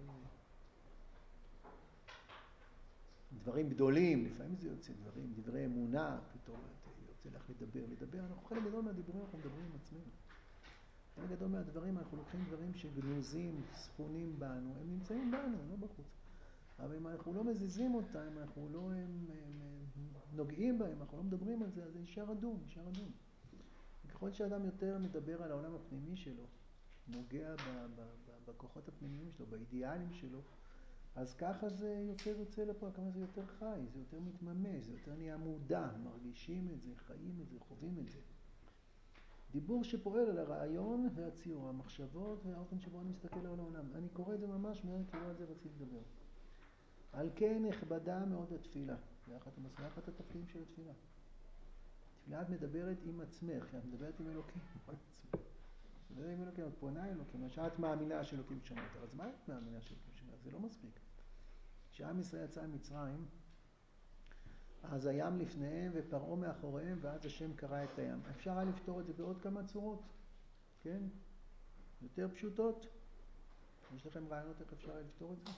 דברים גדולים, לפעמים זה יוצא דברי אמונה, פתאום יוצא לך לדבר, אנחנו חלק גדול מהדיבורים, אנחנו מדברים עם עצמנו. חלק גדול מהדברים, אנחנו לוקחים דברים שגנוזים, ספונים בנו, הם נמצאים בנו, לא בחוץ. אבל אם אנחנו לא מזיזים אותם, אם אנחנו לא נוגעים בהם, אנחנו לא מדברים על זה, אז זה יישאר אדום. וככל שאדם יותר מדבר על העולם הפנימי שלו, נוגע בכוחות הפנימיים שלו, באידיאלים שלו, אז ככה זה יותר יוצא לפה, כמה זה יותר חי, זה יותר מתממש, זה יותר נהיה מודע, מרגישים את זה, חיים את זה, חווים את זה. דיבור שפועל על הרעיון והציור, המחשבות והאופן שבו אני מסתכל על העולם. אני קורא את זה ממש מהר, כי לא על זה רציתי לדבר. על כן נכבדה מאוד התפילה. זה אחת התפקידים של התפילה. תפילה את מדברת עם עצמך, את מדברת עם אלוקים, לא עם עצמך. את מדברת עם אלוקים, את פונה אלוקים, שאת מאמינה שאלוקים שומע אותך. אז מה את מאמינה שאלוקים שומע? זה לא מספיק. כשעם ישראל יצא ממצרים, אז הים לפניהם ופרעה מאחוריהם, ואז השם קרא את הים. אפשר היה לפתור את זה בעוד כמה צורות, כן? יותר פשוטות. יש לכם רעיונות איך אפשר היה לפתור את זה?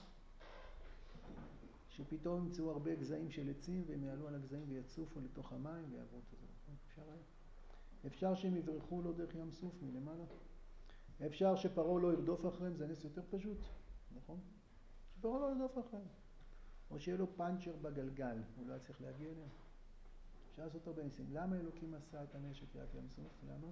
שפתאום ימצאו הרבה גזעים של עצים, והם יעלו על הגזעים ויצופו לתוך המים ויעברו את זה. אפשר היה. אפשר שהם יברחו לו דרך ים סוף מלמעלה. אפשר שפרעה לא ירדוף אחריהם, זה נס יותר פשוט, נכון? שפרעה לא ירדוף אחריהם. או שיהיה לו פאנצ'ר בגלגל, הוא לא צריך להגיע אליהם. אפשר לעשות הרבה ניסים. למה אלוקים עשה את הנשק ליד ים סוף? למה?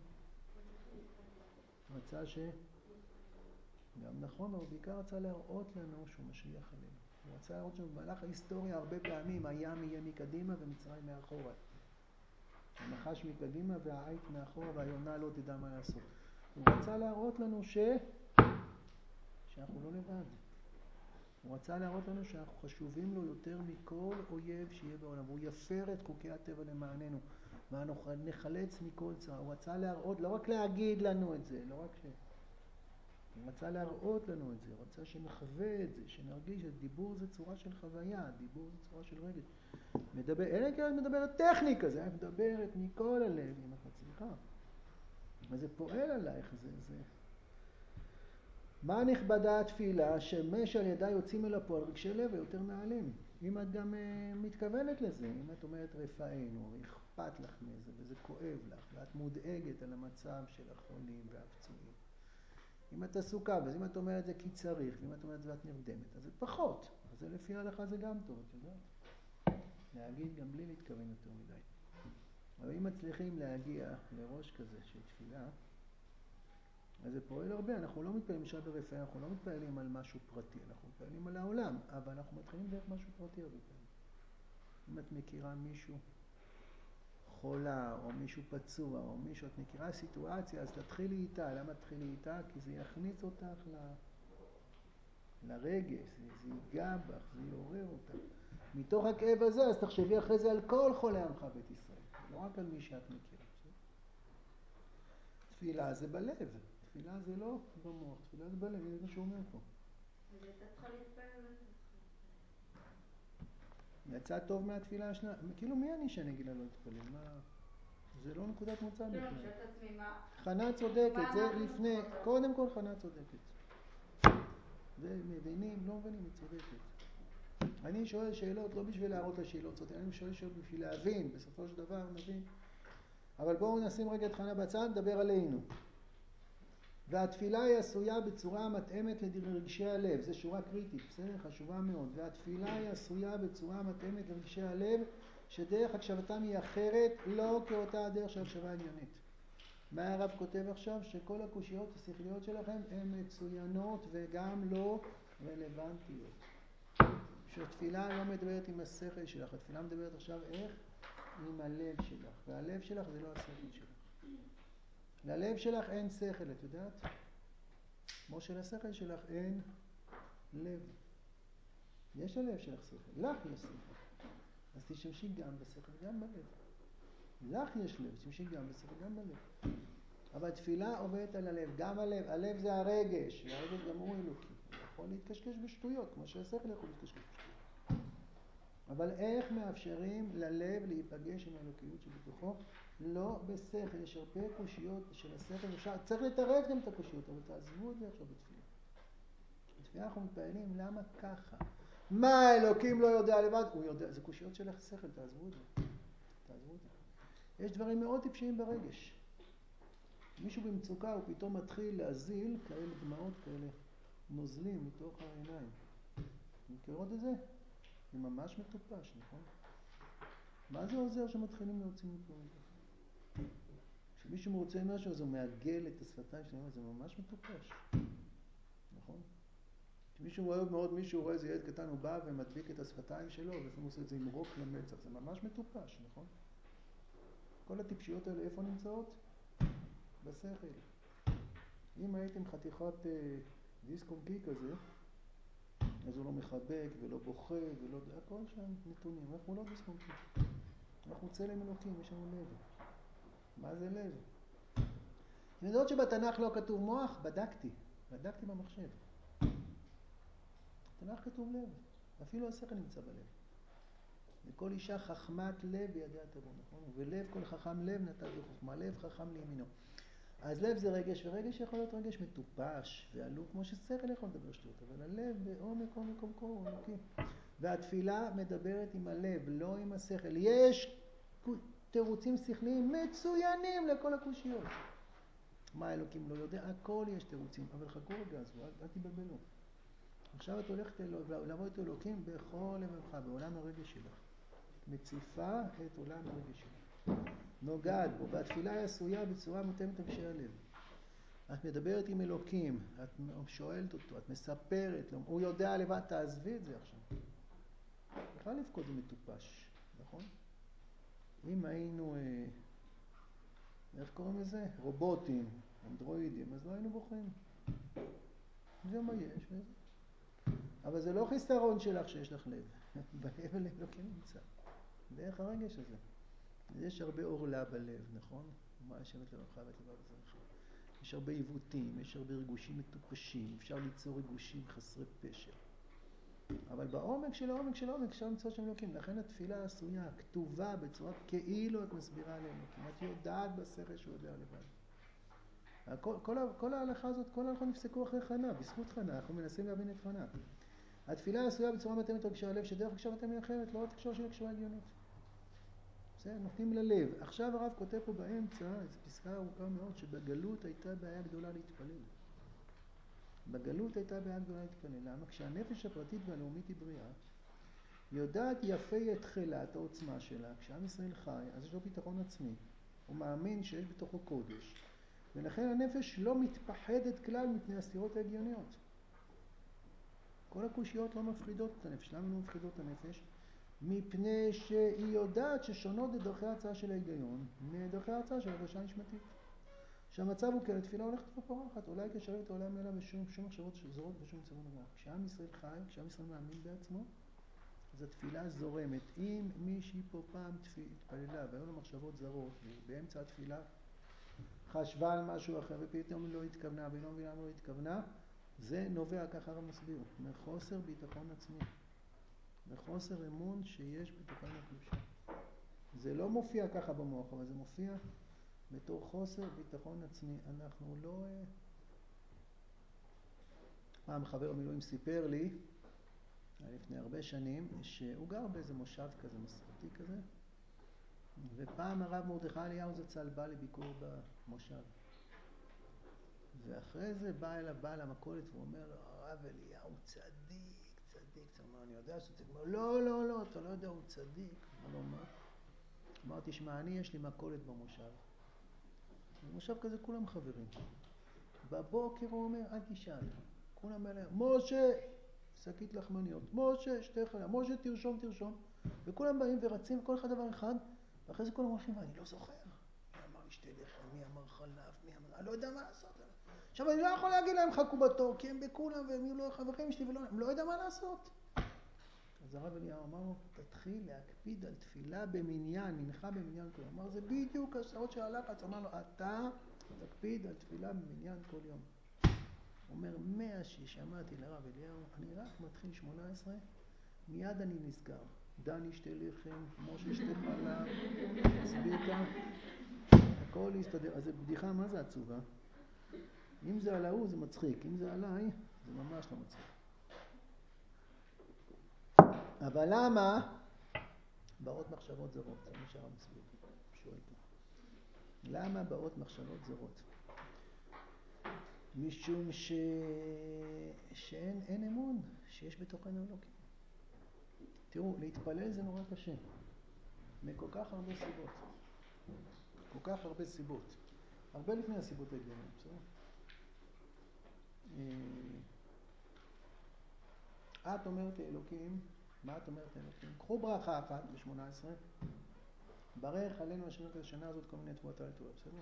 רצה גם נכון, אבל בעיקר רצה להראות לנו שהוא משליח עלינו. הוא רצה להראות שבמהלך ההיסטוריה הרבה פעמים הים יהיה מקדימה ומצרים מאחורה. הנחש מקדימה והעית מאחורה והיונה לא תדע מה לעשות. הוא רצה להראות לנו שאנחנו לא לבד. הוא רצה להראות לנו שאנחנו חשובים לו יותר מכל אויב שיהיה בעולם. הוא יפר את חוקי הטבע למעננו, ואנחנו נחלץ מכל צרה. הוא רצה להראות, לא רק להגיד לנו את זה, לא רק ש... הוא רצה להראות לנו את זה, הוא רצה שנחווה את זה, שנרגיש שדיבור זה צורה של חוויה, דיבור זה צורה של רגש. אלא כן מדברת טכניקה, זה מדברת מכל הלב, אם את מצליחה. אבל זה פועל עלייך, זה... מה נכבדה התפילה שמש על ידה יוצאים אל הפועל רגשי לב ויותר נעלים? אם את גם מתכוונת לזה, אם את אומרת רפאנו, אכפת לך מזה וזה כואב לך, ואת מודאגת על המצב של החולים והפצועים. אם את עסוקה, אז אם את אומרת זה כי צריך, ואם את אומרת זה ואת נרדמת, אז זה פחות. אז זה לפי ההלכה זה גם טוב, את יודעת? להגיד גם בלי להתכוון יותר מדי. אבל אם מצליחים להגיע לראש כזה של תפילה, אז זה פועל הרבה. אנחנו לא מתפעלים משעה ברפאי, אנחנו לא מתפעלים על משהו פרטי, אנחנו מתפעלים על העולם, אבל אנחנו מתחילים דרך משהו פרטי הרבה פעמים. אם את מכירה מישהו חולה, או מישהו פצוע, או מישהו, את מכירה סיטואציה, אז תתחילי איתה. למה תתחילי איתה? כי זה יכניס אותך לרגש, זה ייגע בך, זה יעורר אותך. מתוך הכאב הזה, אז תחשבי אחרי זה על כל חולי עמך בית ישראל, לא רק על מי שאת מכירה. תפילה זה בלב, תפילה זה לא במוח, תפילה זה בלב, זה מה שהוא אומר פה. אז הייתה צריכה להתפעל. יצא טוב מהתפילה השנייה, כאילו מי אני שאני אגיד לה לא להתפלל? מה... זה לא נקודת מוצא בכלל. אני שואלת עצמי מה... חנה צודקת, זה לפני, קודם כל חנה צודקת. ומבינים, לא מבינים, היא צודקת. אני שואל שאלות לא בשביל להראות לה שהיא לא צודקת, אני שואל שאלות בשביל להבין, בסופו של דבר נבין. אבל בואו נשים רגע את חנה בצד, נדבר עלינו. והתפילה היא עשויה בצורה מתאמת לרגשי הלב, זו שורה קריטית, בסדר? חשובה מאוד. והתפילה היא עשויה בצורה מתאמת לרגשי הלב, שדרך הקשבתם היא אחרת, לא כאותה הדרך של הקשבה עניינית. מה הרב כותב עכשיו? שכל הקושיות השכליות שלכם הן מצוינות וגם לא רלוונטיות. שהתפילה לא מדברת עם השכל שלך, התפילה מדברת עכשיו איך? עם הלב שלך, והלב שלך זה לא השכל שלך. ללב שלך אין שכל, את יודעת? כמו שלשכל שלך אין לב. יש ללב שלך שכל, לך יש שכל. אז תשמשי גם בשכל, גם בלב. לך יש לב, תשמשי גם בשכל, גם בלב. אבל תפילה עובדת על הלב, גם הלב. הלב זה הרגש, והרגש גם הוא אלוקי. הוא יכול להתקשקש בשטויות, כמו שהשכל יכול להתקשקש בשטויות. אבל איך מאפשרים ללב להיפגש עם האלוקיות שבתוכו? לא בשכל, יש הרבה קושיות של השכל. צריך לתרץ גם את הקושיות, אבל תעזבו את זה עכשיו בתפילה. בתפילה אנחנו מתפעלים, למה ככה? מה האלוקים לא יודע לבד? הוא יודע, זה קושיות של השכל, תעזבו את זה. תעזבו את זה. יש דברים מאוד טיפשיים ברגש. מישהו במצוקה הוא פתאום מתחיל להזיל כאלה דמעות, כאלה נוזלים מתוך העיניים. מכירות את זה? זה ממש מטופש, נכון? מה זה עוזר שמתחילים להוציא מפה? כשמישהו רוצה משהו אז הוא מעגל את השפתיים שלו, זה ממש מטופש. נכון? כשמישהו רואה מאוד, מישהו רואה איזה ילד קטן, הוא בא ומדביק את השפתיים שלו, ולפעמים עושה את זה עם רוק למצח, זה ממש מטופש, נכון? כל הטיפשיות האלה איפה נמצאות? בשכל. אם הייתם חתיכת דיסק אונקי כזה, אז הוא לא מחבק ולא בוכה ולא... הכל שם נתונים, אנחנו לא דיסק אונקי. אנחנו צלם אלוקים, יש לנו לב. מה זה לב? אם יודעות שבתנ"ך לא כתוב מוח, בדקתי במחשב. בתנ"ך כתוב לב, אפילו השכל נמצא בלב. לכל אישה חכמת לב בידיה תבוא, נכון? ולב כל חכם לב נתן בחוכמה, לב חכם לימינו. אז לב זה רגש, ורגש יכול להיות רגש מטופש ועלוב, כמו ששכל יכול לדבר שטויות, אבל הלב בעומק הוא אלוקי. והתפילה מדברת עם הלב, לא עם השכל. יש תירוצים שכליים מצוינים לכל הקושיות. מה האלוקים לא יודע? הכל יש תירוצים, אבל חכו רגע, אז אל תבלבלו. עכשיו את הולכת לעבוד את אלוקים בכל לבבך, בעולם הרגש שלך. מציפה את עולם הרגש שלך. נוגעת בו, והתפילה היא עשויה בצורה מותאמת לבשי הלב. את מדברת עם אלוקים, את שואלת אותו, את מספרת לו, הוא יודע לבד, תעזבי את זה עכשיו. בכלל לבכות זה מטופש, נכון? אם היינו, איך קוראים לזה? רובוטים, אנדרואידים, אז לא היינו בוכים. זה מה יש וזה. אבל זה לא חיסרון שלך שיש לך לב. בלב הלב לא כן נמצא. דרך הרגש הזה. יש הרבה עורלה בלב, נכון? מה לשבת לבבך ואת לבב זרעך. יש הרבה עיוותים, יש הרבה ריגושים מטופשים, אפשר ליצור ריגושים חסרי פשר. אבל בעומק של העומק של העומק אפשר למצוא שם אלוקים. לכן התפילה עשויה, כתובה בצורה כאילו את מסבירה לאלוקים. את יודעת בשכל שהוא יודע לבד. כל ההלכה הזאת, כל ההלכות נפסקו אחרי חנה, בזכות חנה, אנחנו מנסים להבין את חנה. התפילה עשויה בצורה מתאמת רגשי הלב, שדרך הקשבה מתאמת אחרת, לא רק הקשבה של הקשבה הגיונית. בסדר, נותנים ללב. עכשיו הרב כותב פה באמצע, זו פסקה ארוכה מאוד, שבגלות הייתה בעיה גדולה להתפלל. בגלות הייתה בעיה גדולה להתפלל. למה? כשהנפש הפרטית והלאומית היא בריאה, יודעת יפה את תחילת העוצמה שלה, כשעם ישראל חי, אז יש לו ביטחון עצמי. הוא מאמין שיש בתוכו קודש. ולכן הנפש לא מתפחדת כלל מפני הסתירות ההגיוניות. כל הקושיות לא מפחידות את הנפש. למה לא מפחידות את הנפש? מפני שהיא יודעת ששונות את דרכי ההצעה של ההיגיון מדרכי ההצעה של הרגשה הנשמתית. שהמצב הוא כן, התפילה הולכת ופורחת, אולי כשרת את העולם אלא בשום מחשבות זרות ושום צבון רע. כשעם ישראל חי, כשעם ישראל מאמין בעצמו, אז התפילה זורמת. אם מישהי פה פעם התפללה והיו לו מחשבות זרות, ובאמצע התפילה חשבה על משהו אחר ופתאום היא לא התכוונה והיא לא מבינה מה לא התכוונה, זה נובע, ככה הרב מסביר, מחוסר ביטחון עצמי, מחוסר אמון שיש בתוכנו הקדושה. זה לא מופיע ככה במוח, אבל זה מופיע בתור חוסר ביטחון עצמי. אנחנו לא... פעם חבר מילואים סיפר לי, לפני הרבה שנים, שהוא גר באיזה מושב כזה, מסורתי כזה, ופעם הרב מרדכי אליהו זצ"ל בא לביקור במושב. ואחרי זה בא אליו בעל המכולת ואומר לו, הרב אליהו צדיק, צדיק. הוא אומר, אני יודע שאתה צדיק. הוא אומר, לא, לא, לא, אתה לא יודע, הוא צדיק. הוא אומר, מה? אמר, תשמע, אני יש לי מכולת במושב. במושב כזה כולם חברים. בבוקר הוא אומר, אל תשאל. כולם אליהם, משה, שקית לחמניות. משה, שתי חלה. משה, תרשום, תרשום. וכולם באים ורצים כל אחד דבר אחד. ואחרי זה כולם הולכים, ואני לא זוכר. מי אמר לי שתי לחם, מי אמר חלף, מי אמר... אני לא יודע מה לעשות. עכשיו, אני לא יכול להגיד להם חכו בתור, כי הם בכולם, והם לא חברים שלי, אני לא יודע מה לעשות. אז הרב אליהו אמר לו, תתחיל להקפיד על תפילה במניין, מנחה במניין כל יום. אמר, זה בדיוק השעות של הלחץ. אמר לו, אתה תקפיד על תפילה במניין כל יום. הוא אומר, 100 ששמעתי לרב אליהו, אני רק מתחיל 18, מיד אני נזכר. דני שתי לחם, משה שתי חלה, צביקה, הכל יסתדר. אז זה בדיחה, מה זה עצובה? אם זה על ההוא זה מצחיק, אם זה עליי זה ממש לא מצחיק. אבל למה באות מחשבות זרות? זה מה שהרב מסביר, שואל פה. למה באות מחשבות זרות? משום שאין אמון שיש בתוכנו אלוקים. תראו, להתפלל זה נורא קשה. מכל כך הרבה סיבות. כל כך הרבה סיבות. הרבה לפני הסיבות ההגיוניות, בסדר? את אומרת לאלוקים, מה את אומרת לאלוקים? קחו ברכה אחת ב-18, ברך עלינו השנה את השנה הזאת כל מיני תבואתה לטובה, בסדר?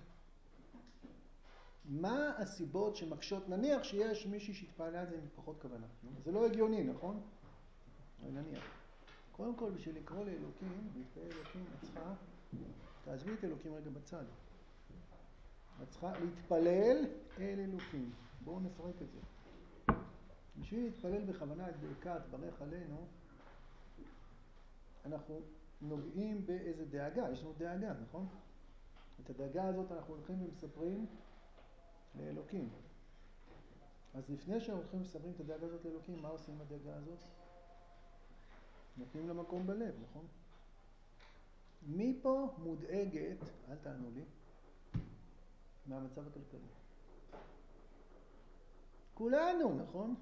מה הסיבות שמקשות? נניח שיש מישהי שהתפעלה על זה עם פחות כוונה. זה לא הגיוני, נכון? אבל נניח. קודם כל, בשביל לקרוא לאלוקים, להתפעל אלוקים, את צריכה, תעזבי את אלוקים רגע בצד. את צריכה להתפלל אל אלוקים. בואו נפרק את זה. בשביל להתפלל בכוונה את ברכת ברך עלינו, אנחנו נוגעים באיזה דאגה, יש לנו דאגה, נכון? את הדאגה הזאת אנחנו הולכים ומספרים לאלוקים. אז לפני שאנחנו הולכים ומספרים את הדאגה הזאת לאלוקים, מה עושים עם הדאגה הזאת? נותנים לה מקום בלב, נכון? מי פה מודאגת, אל תענו לי, מהמצב הכלכלי? כולנו, נכון?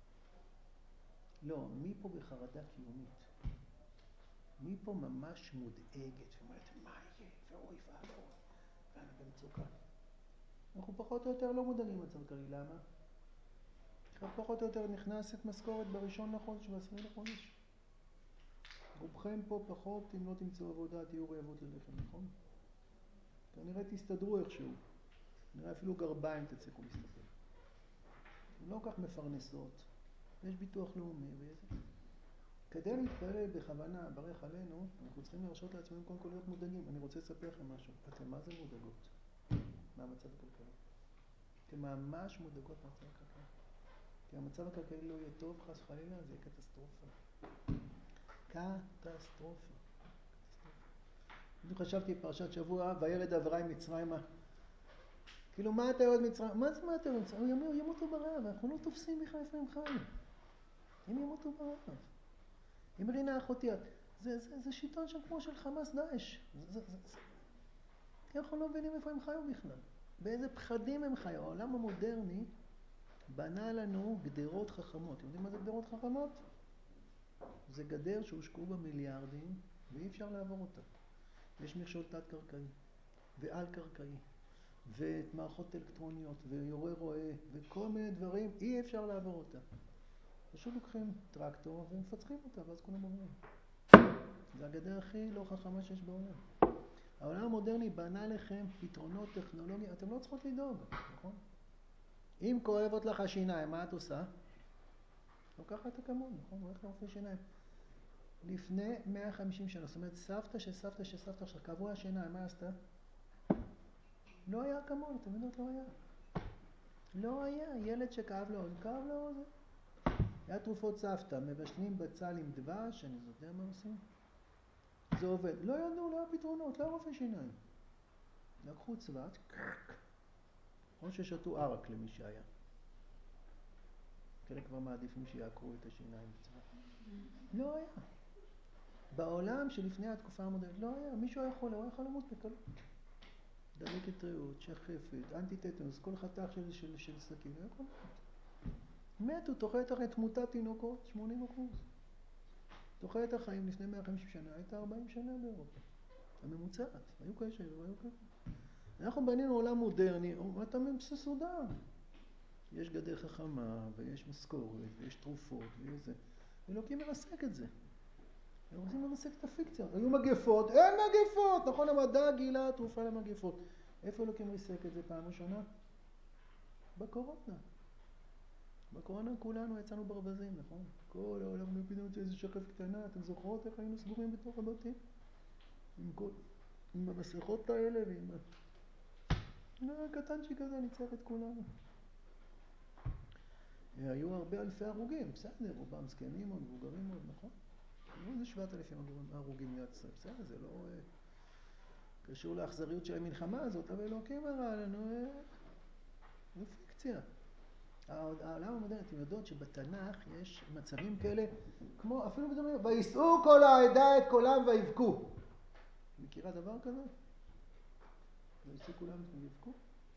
לא, מי פה בחרדה קיומית? מי פה ממש מודאגת ואומרת, מה יהיה? ואוי ואבוי, ואני במצוקה. אנחנו פחות או יותר לא מודאגים מצב כללי, למה? פחות או יותר נכנסת משכורת בראשון לחודש ובעשרים לחודש. רובכם פה פחות, אם לא תמצאו עבודה, תהיו רעבות ללחם, נכון? כנראה תסתדרו איכשהו. נראה אפילו גרביים תצליחו להסתכל. לא כך מפרנסות. יש ביטוח לאומי וזה. כדי להתפלל בכוונה, ברך עלינו, אנחנו צריכים להרשות לעצמנו קודם כל להיות מודאגים. אני רוצה לספר לכם משהו. אתם מה זה מודאגות? מהמצב הכלכלי. אתם ממש מודאגות מהמצב הכלכלי. כי המצב הכלכלי לא יהיה טוב, חס וחלילה, זה יהיה קטסטרופה. קטסטרופה. אני חשבתי פרשת שבוע, וירד אברהם מצרימה. כאילו, מה אתה יורד מצרים? מה זה מה אתה יורד מצרים? הוא ימותו ברעב, אנחנו לא תופסים בכלל איפה הם חיו. הם ימותו ברעב. עם רינה אחותי, זה שיטון שם כמו של חמאס דאעש. אנחנו לא מבינים איפה הם חיו בכלל. באיזה פחדים הם חיו. העולם המודרני בנה לנו גדרות חכמות. אתם יודעים מה זה גדרות חכמות? זה גדר שהושקעו במיליארדים ואי אפשר לעבור אותה. יש מכשול תת-קרקעי ועל-קרקעי ואת מערכות אלקטרוניות ויורה רואה וכל מיני דברים, אי אפשר לעבור אותה. פשוט לוקחים טרקטור ומפצחים אותה ואז כולם עוברים. זה הגדר הכי לא חכמה שיש בעולם. העולם המודרני בנה לכם פתרונות טכנולוגיים, אתם לא צריכות לדאוג, נכון? אם כואבות לך השיניים, מה את עושה? לוקחת אקמול, נכון? הולך לרופא שיניים. לפני 150 שנה, זאת אומרת, סבתא עכשיו, כאבו השיניים, מה עשתה? לא היה אקמול, אתם יודעות, לא היה. לא היה, ילד שכאב לו, כאב לו, זה. היה תרופות סבתא, מבשלים בצל עם דבש, אני יודע מה עושים. זה עובד. לא ידעו, לא היה פתרונות, לא היה רופא שיניים. לקחו צוות, או ששתו ערק למי שהיה. חלק כבר מעדיפים שיעקרו את השיניים בצוות. לא היה. בעולם שלפני התקופה המודרנית, לא היה. מישהו היה חולה, הוא יכול למות בקלות. דלקת ריאות, שחפת, אנטי-טטנוס, כל חתך של סכין, הוא יכול למות. מתו, תוחלת החיים, תמותת תינוקות, 80%. תוחלת החיים לפני 150 שנה הייתה 40 שנה באירופה. הממוצעת, היו כאלה והיו כאלה. אנחנו בנינו עולם מודרני, אתה מסודר. יש גדר חכמה, ויש משכורת, ויש תרופות, ויש זה. אלוקים מרסק את זה. הם רוצים לרסק את הפיקציה. היו מגפות, אין מגפות! נכון, המדע גילה תרופה למגפות. איפה אלוקים ריסק את זה פעם ראשונה? בקורונה. בקורונה כולנו יצאנו ברווזים, נכון? כל העולם פתאום יוצא איזה שחף קטנה, אתם זוכרות איך היינו סגורים בתוך הבתים? עם המסכות האלה ועם הקטנצ'יק הזה ניצח את כולנו. היו הרבה אלפי הרוגים, בסדר, רובם זקנים או מבוגרים מאוד, נכון? היו איזה 7,000 הרוגים ליד ישראל, בסדר, זה לא קשור לאכזריות של המלחמה הזאת, אבל אלוקים הראה לנו, זה פיקציה. העולם המודרני, אתם יודעות שבתנ"ך יש מצבים כאלה, כמו אפילו בדומים, ויסעו כל העדה את קולם ויבכו. מכירה דבר כזה? ויסעו כולם ויבכו?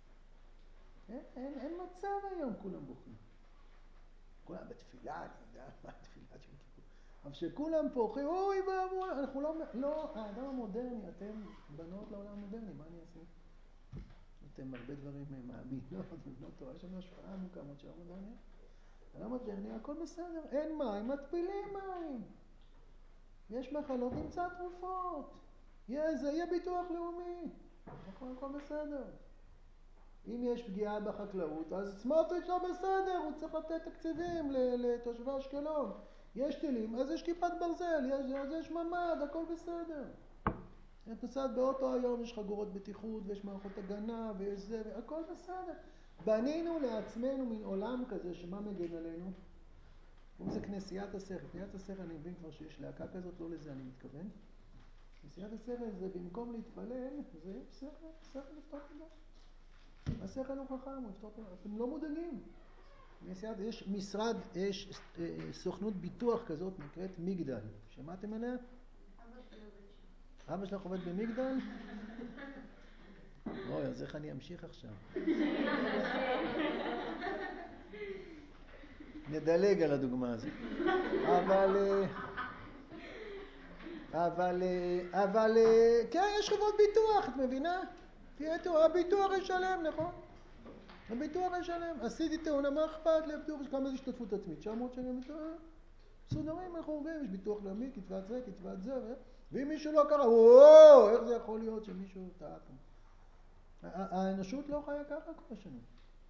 אין מצב היום, כולם בוכים. כולם בתפילה, אני יודע מה התפילה של כיפור. אבל שכולם פה אוכלים, אוי ואבוי, אנחנו לא, האדם המודרני, אתם בנות לעולם המודרני, מה אני אעשה? אתם הרבה דברים מאמינות, לא טועה, יש לנו השפעה עמוקה מאוד של המודרני. העולם המודרני, הכל בסדר, אין מים, מתפילים מים. יש מחלות, נמצא תרופות. יהיה ביטוח לאומי. הכל בסדר. אם יש פגיעה בחקלאות, אז סמוטריץ' לא בסדר, הוא צריך לתת תקציבים לתושבי אשקלון. יש טילים, אז יש כיפת ברזל, אז יש ממד, הכל בסדר. את נוסעת באוטו היום, יש חגורות בטיחות, ויש מערכות הגנה, ויש זה, הכל בסדר. בנינו לעצמנו מן עולם כזה, שמה מגן עלינו? זה כנסיית השכל. כנסיית השכל אני מבין כבר שיש להקה כזאת, לא לזה אני מתכוון. כנסיית השכל זה במקום להתפלל, זה שכל לפתור את זה. השכל הוא חכם, הוא יפתור את זה. אתם לא מודאגים. יש משרד, יש סוכנות ביטוח כזאת נקראת מגדל. שמעתם עליה? אבא שלך עובד במגדל? אוי, אז איך אני אמשיך עכשיו? נדלג על הדוגמה הזאת. אבל, כן, יש חברות ביטוח, את מבינה? הביטוח ישלם, נכון? הביטוח ישלם. עשיתי תאונה, מה אכפת לי? כמה זה השתתפות עצמית? 900 שקלים ביטוח? מסודרים, אנחנו עובדים, יש ביטוח לאומי, קצבת זה, קצבת זה, ואם מישהו לא קרא, וואו, איך זה יכול להיות שמישהו טעה פה? האנושות לא חיה ככה כל השנים.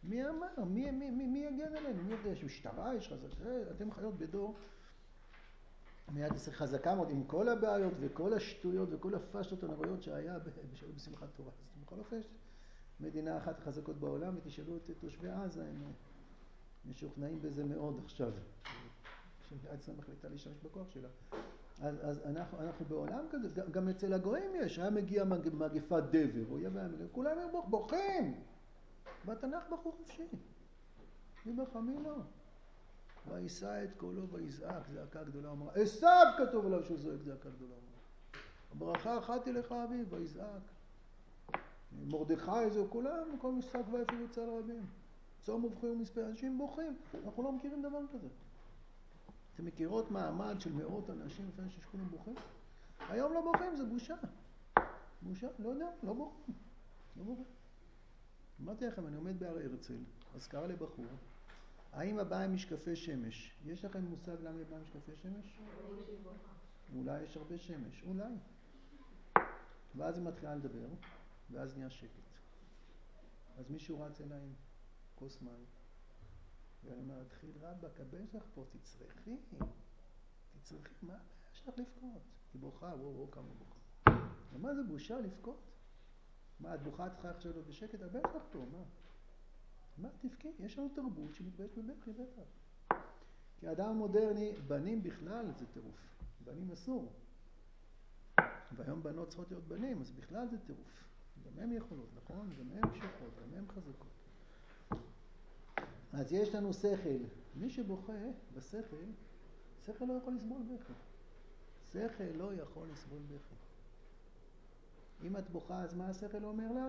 מי אמר? מי יגן עלינו? מי יודע? יש משטרה, יש חזקה, אתם חיות בדור. מדינת ישראל חזקה מאוד עם כל הבעיות וכל השטויות וכל הפשטות הנוראיות שהיה בשמחת תורה. אז בכל אופן, מדינה אחת החזקות בעולם, ותשאלו את תושבי עזה, הם משוכנעים בזה מאוד עכשיו. שמדינת ישראל מחליטה להשתמש בכוח שלה. אז אנחנו בעולם כזה, גם אצל הגויים יש, היה מגיע מגפת דבר, אויב היה מגיע, כולם הם בוכים. בתנ"ך בחור חופשי. ובחמי לא. וישא את קולו ויזעק, זעקה גדולה אמרה. עשיו כתוב עליו שהוא זועק זעקה גדולה אמרה. הברכה אחת אליך אביב, ויזעק. מרדכי זה כולם, כל משחק ואפילו צל רבים. צום ובכי ומספר, אנשים בוכים. אנחנו לא מכירים דבר כזה. אתם מכירות מעמד של מאות אנשים לפני שכולם בוכים? היום לא בוכים, זה בושה. בושה, לא יודע, לא בוכים. לא בוכים. אמרתי לכם, אני עומד בהר הרצל, אז קרא לבחור, האמא באה עם משקפי שמש. יש לכם מושג למה היא באה עם משקפי שמש? אולי יש הרבה שמש, אולי. ואז היא מתחילה לדבר, ואז נהיה שקט. אז מישהו רץ אליי עם כוס מים. ואני אומר, תחיל רבק, הבן שלך פה, תצרכי. תצרכי, מה יש לך לבכות? היא בוכה, וואו, כמה בוכה. ומה זה בושה לבכות? מה, את בוכה צריכה עכשיו להיות בשקט? הבן שלך פה, מה תבכי? יש לנו תרבות שמתבייש בבכי, בטח. כי האדם המודרני, בנים בכלל זה טירוף. בנים אסור. והיום בנות צריכות להיות בנים, אז בכלל זה טירוף. גם הם יכולות, נכון? גם הם קשוחות, גם הם חזקות. אז יש לנו שכל. מי שבוכה בשכל, שכל לא יכול לסבול בכי. שכל לא יכול לסבול בכי. אם את בוכה, אז מה השכל אומר לך?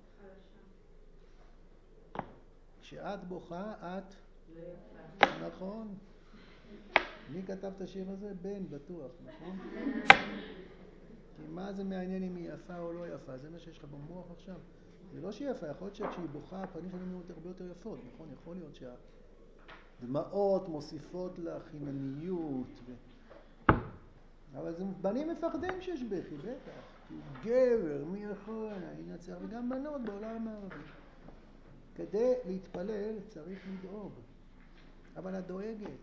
כשאת בוכה, את... לא יפה. נכון. מי כתב את השיר הזה? בן, בטוח, נכון? כי מה זה מעניין אם היא יפה או לא יפה? זה מה שיש לך במוח עכשיו. זה לא שהיא יפה, יכול להיות שכשהיא בוכה, הפנים שלנו נראות הרבה יותר יפות, נכון? יכול להיות שהדמעות מוסיפות לה חינניות. אבל בנים מפחדים שיש בכי, בטח. כי הוא גבר, מי יכול? ינצח, וגם בנות בעולם המערבי. כדי להתפלל צריך לדאוג. אבל את דואגת.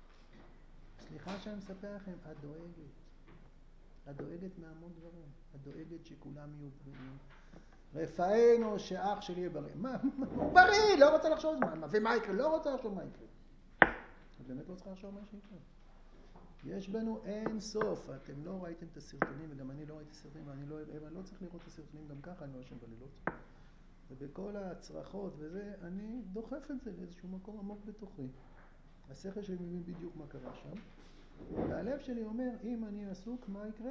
סליחה שאני מספר לכם, את דואגת. את דואגת מהמון דברים. את דואגת שכולם יהיו בריאים. רפאנו שאח שלי יהיה בריא. מה? הוא בריא! לא רוצה לחשוב מה. ומה יקרה? לא רוצה לחשוב מה יקרה. את באמת לא צריכה לחשוב מה שיקרה. יש בנו אין סוף. אתם לא ראיתם את הסרטונים, וגם אני לא ראיתי סרטונים, ואני לא צריך לראות את הסרטונים גם ככה, אני לא ישן בלילות. ובכל הצרחות וזה, אני דוחף את זה לאיזשהו מקום עמוק בתוכי. השכל שלי מבין בדיוק מה קרה שם. והלב שלי אומר, אם אני עסוק, מה יקרה?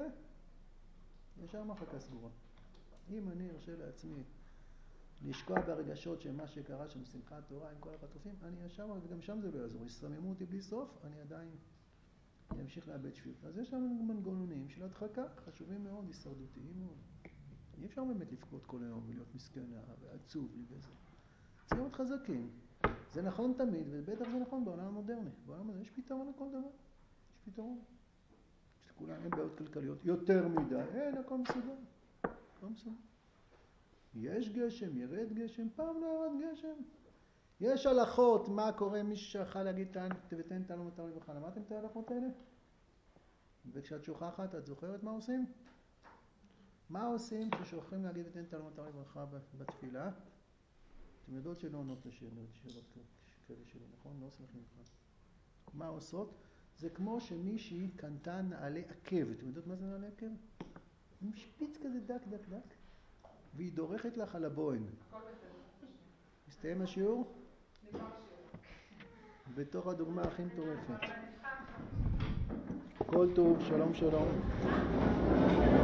ישר מחלקה סגורה. אם אני ארשה לעצמי לשקוע ברגשות של מה שקרה שם, שמחת תורה עם כל החטופים, אני ישר, וגם שם זה לא יעזור. יסממו אותי בלי סוף, אני עדיין אמשיך לאבד שפיות. אז יש לנו מנגנונים של הדחקה, חשובים מאוד, הישרדותיים מאוד. אי אפשר באמת לבכות כל היום ולהיות מסכנה ועצוב וזה. צריכים להיות חזקים. זה נכון תמיד, ובטח זה נכון בעולם המודרני. בעולם הזה יש פתרון לכל דבר. יש פתרון. יש לכולם, אין בעיות כלכליות יותר מדי. אין, הכל מסודר. הכל מסודר. יש גשם, ירד גשם, פעם לא ירד גשם. יש הלכות, מה קורה מי ששכחה להגיד ותן תלו מטר לברכה. למדתם את ההלכות האלה? וכשאת שוכחת, את זוכרת מה עושים? מה עושים כששוכחים להגיד ותן תלו מטר לברכה בתפילה? אתם יודעות שלא עונות לשאלות כאלה שלי, נכון? לא עושים לכם בכלל. מה עושות? זה כמו שמישהי קנתה נעלי עקב. אתם יודעות מה זה נעלי עקב? עם שפיץ כזה דק דק דק. והיא דורכת לך על הבוהן. הכל בסדר. מסתיים השיעור? נגמר השיעור. בתוך הדוגמה הכי מטורפת. כל טוב, שלום שלום.